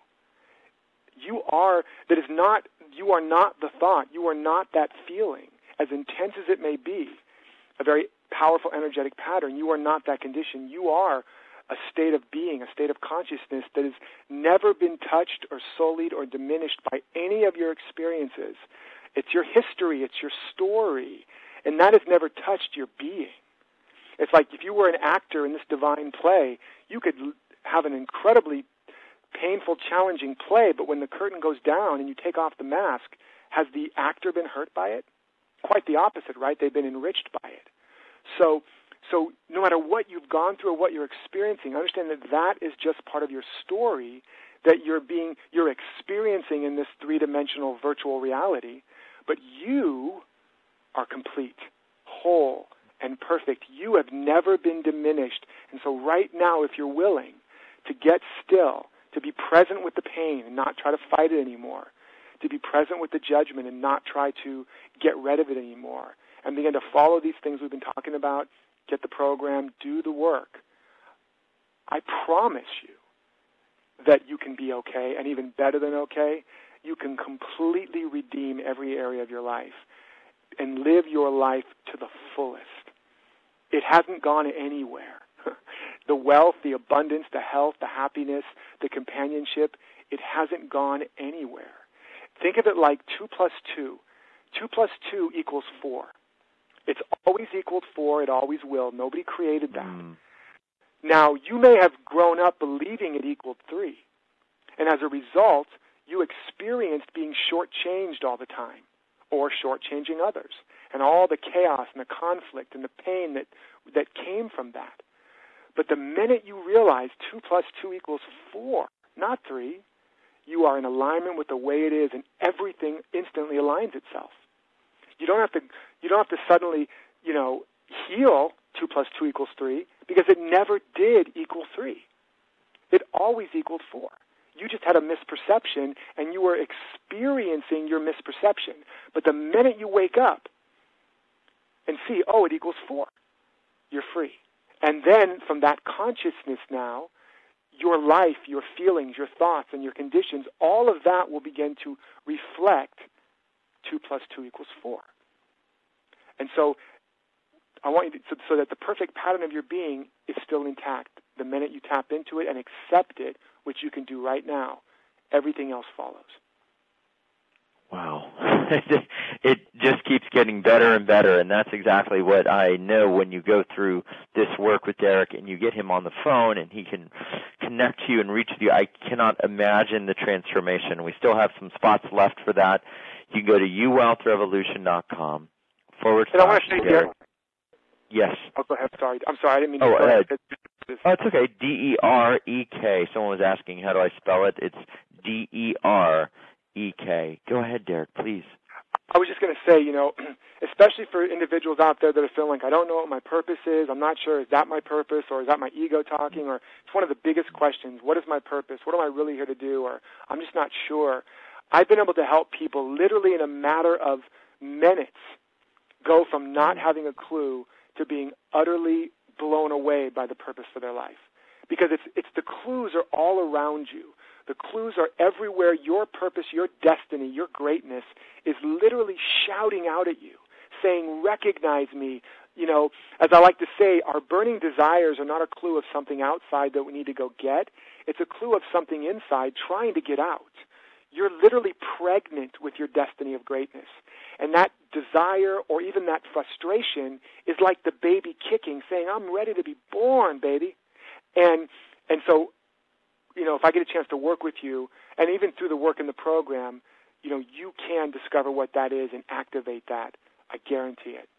You are, that is not, you are not the thought. You are not that feeling. As intense as it may be, a very powerful energetic pattern, you are not that condition. You are a state of being, a state of consciousness that has never been touched or sullied or diminished by any of your experiences. It's your history, it's your story, and that has never touched your being. It's like if you were an actor in this divine play, you could have an incredibly painful, challenging play, but when the curtain goes down and you take off the mask, has the actor been hurt by it? Quite the opposite, right? They've been enriched by it. So So no matter what you've gone through or what you're experiencing, understand that that is just part of your story that you're being you're experiencing in this three-dimensional virtual reality. But you are complete, whole, and perfect. You have never been diminished. And so right now, if you're willing to get still, to be present with the pain and not try to fight it anymore, to be present with the judgment and not try to get rid of it anymore, and begin to follow these things we've been talking about, get the program, do the work, I promise you that you can be okay, and even better than okay, you can completely redeem every area of your life and live your life to the fullest. It hasn't gone anywhere. The wealth, the abundance, the health, the happiness, the companionship, it hasn't gone anywhere. Think of it like two plus two. Two plus two equals four. It's always equaled four. It always will. Nobody created that. Mm. Now, you may have grown up believing it equaled three. And as a result, you experienced being shortchanged all the time or shortchanging others and all the chaos and the conflict and the pain that, that came from that. But the minute you realize two plus two equals four, not three, you are in alignment with the way it is, and everything instantly aligns itself. You don't have to. You don't have to suddenly, you know, heal two plus two equals three, because it never did equal three. It always equaled four. You just had a misperception, and you were experiencing your misperception. But the minute you wake up and see, oh, it equals four, you're free. And then from that consciousness now, your life, your feelings, your thoughts, and your conditions, all of that will begin to reflect two plus two equals four. And so I want you to, so, so that the perfect pattern of your being is still intact. The minute you tap into it and accept it, which you can do right now, everything else follows. Wow. It just keeps getting better and better, and that's exactly what I know when you go through this work with Derek and you get him on the phone and he can connect to you and reach you. I cannot imagine the transformation. We still have some spots left for that. You can go to u wealth revolution dot com forward slash I want to say, Derek. Yes. Oh, go ahead. Sorry. I'm sorry. I didn't mean to. Oh, uh, oh, it's okay. D E R E K. Someone was asking, how do I spell it? It's D E R E K. Go ahead, Derek, please. I was just going to say, you know, especially for individuals out there that are feeling like, I don't know what my purpose is. I'm not sure, is that my purpose, or is that my ego talking? Or it's one of the biggest questions. What is my purpose? What am I really here to do? Or I'm just not sure. I've been able to help people literally in a matter of minutes go from not having a clue to being utterly blown away by the purpose for their life. Because it's it's the clues are all around you. The clues are everywhere. Your purpose, your destiny, your greatness is literally shouting out at you, saying, recognize me. You know, as I like to say, our burning desires are not a clue of something outside that we need to go get. It's a clue of something inside trying to get out. You're literally pregnant with your destiny of greatness. And that desire or even that frustration is like the baby kicking, saying, I'm ready to be born, baby. And and so, you know, if I get a chance to work with you, and even through the work in the program, you know, you can discover what that is and activate that. I guarantee it.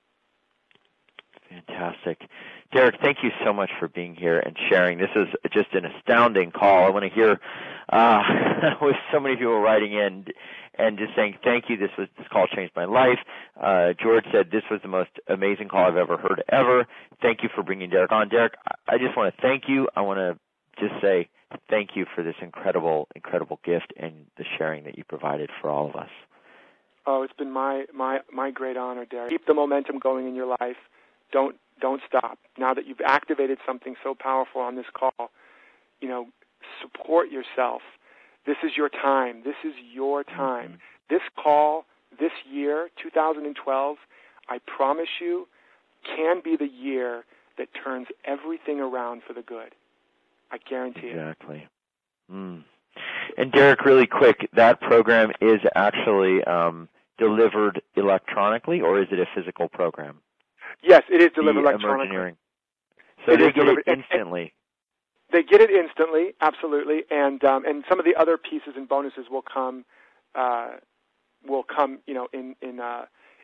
Fantastic. Derek, thank you so much for being here and sharing. This is just an astounding call. I want to hear uh, with so many people writing in and just saying thank you. This was this call changed my life. Uh, George said this was the most amazing call I've ever heard ever. Thank you for bringing Derek on. Derek, I just want to thank you. I want to just say thank you for this incredible, incredible gift and the sharing that you provided for all of us. Oh, it's been my, my, my great honor, Derek. Keep the momentum going in your life. Don't don't stop. Now that you've activated something so powerful on this call, you know, support yourself. This is your time. This is your time. Mm-hmm. This call, this year, two thousand twelve, I promise you, can be the year that turns everything around for the good. I guarantee it. Exactly. Mm. And Derek, really quick, that program is actually um, delivered electronically, or is it a physical program? Yes, it is delivered the electronically. So it they get it instantly. They get it instantly, absolutely, and um, and some of the other pieces and bonuses will come, uh, will come, you know, in in uh,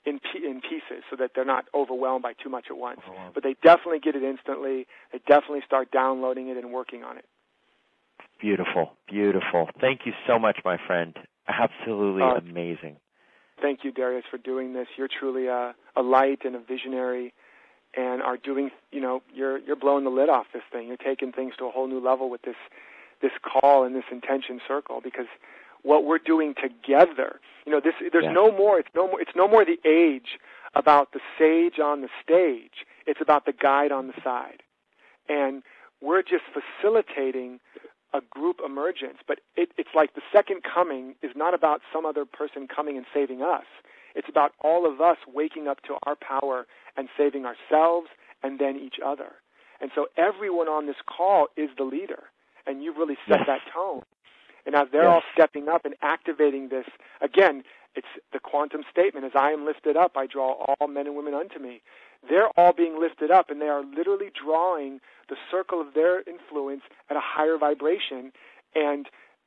in in pieces so that they're not overwhelmed by too much at once. But they definitely get it instantly. They definitely start downloading it and working on it. Beautiful, beautiful. Thank you so much, my friend. Absolutely uh, amazing. Thank you, Darius, for doing this. You're truly a, a light and a visionary, and are doing, you know, you're you're blowing the lid off this thing. You're taking things to a whole new level with this this call and this intention circle, because what we're doing together, you know, this there's yeah. no more. It's no more. It's no more the age about the sage on the stage. It's about the guide on the side, and we're just facilitating a group emergence. But it, it's like the second coming is not about some other person coming and saving us. It's about all of us waking up to our power and saving ourselves and then each other. And so everyone on this call is the leader, and you've really set yes. that tone. And as they're yes. all stepping up and activating this, again, it's the quantum statement, as I am lifted up, I draw all men and women unto me. They're all being lifted up, and they are literally drawing the circle of their influence at a higher vibration, and,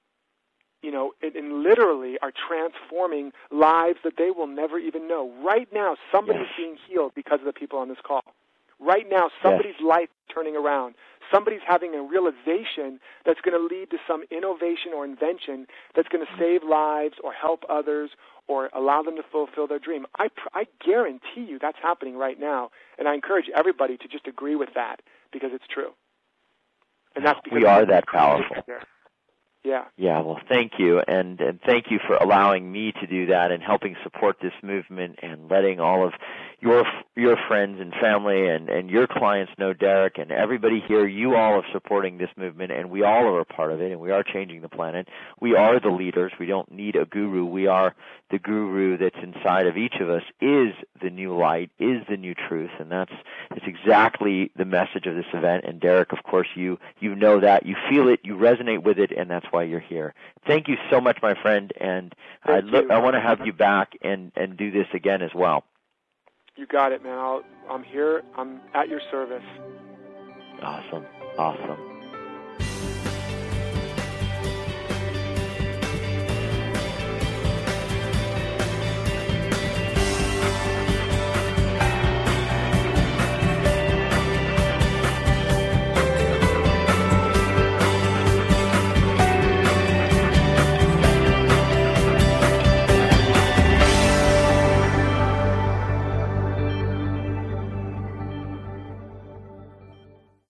you know, and, and literally are transforming lives that they will never even know. Right now, somebody's yes. being healed because of the people on this call. Right now, somebody's yes. life is turning around. Somebody's having a realization that's going to lead to some innovation or invention that's going to save lives or help others or allow them to fulfill their dream. I, I guarantee you that's happening right now, and I encourage everybody to just agree with that because it's true. And that's because we are that powerful. Yeah. Yeah, well, thank you, and, and thank you for allowing me to do that and helping support this movement and letting all of your your friends and family and, and your clients know, Derek, and everybody here, you all are supporting this movement, and we all are a part of it, and we are changing the planet. We are the leaders. We don't need a guru. We are the guru that's inside of each of us is the new light, is the new truth, and that's, that's exactly the message of this event. And, Derek, of course, you, you know that. You feel it. You resonate with it, and that's why you're here. Thank you so much, my friend, and I, look, I want to have you back and, and do this again as well. You got it, man. I'll, I'm here. I'm at your service. Awesome. Awesome.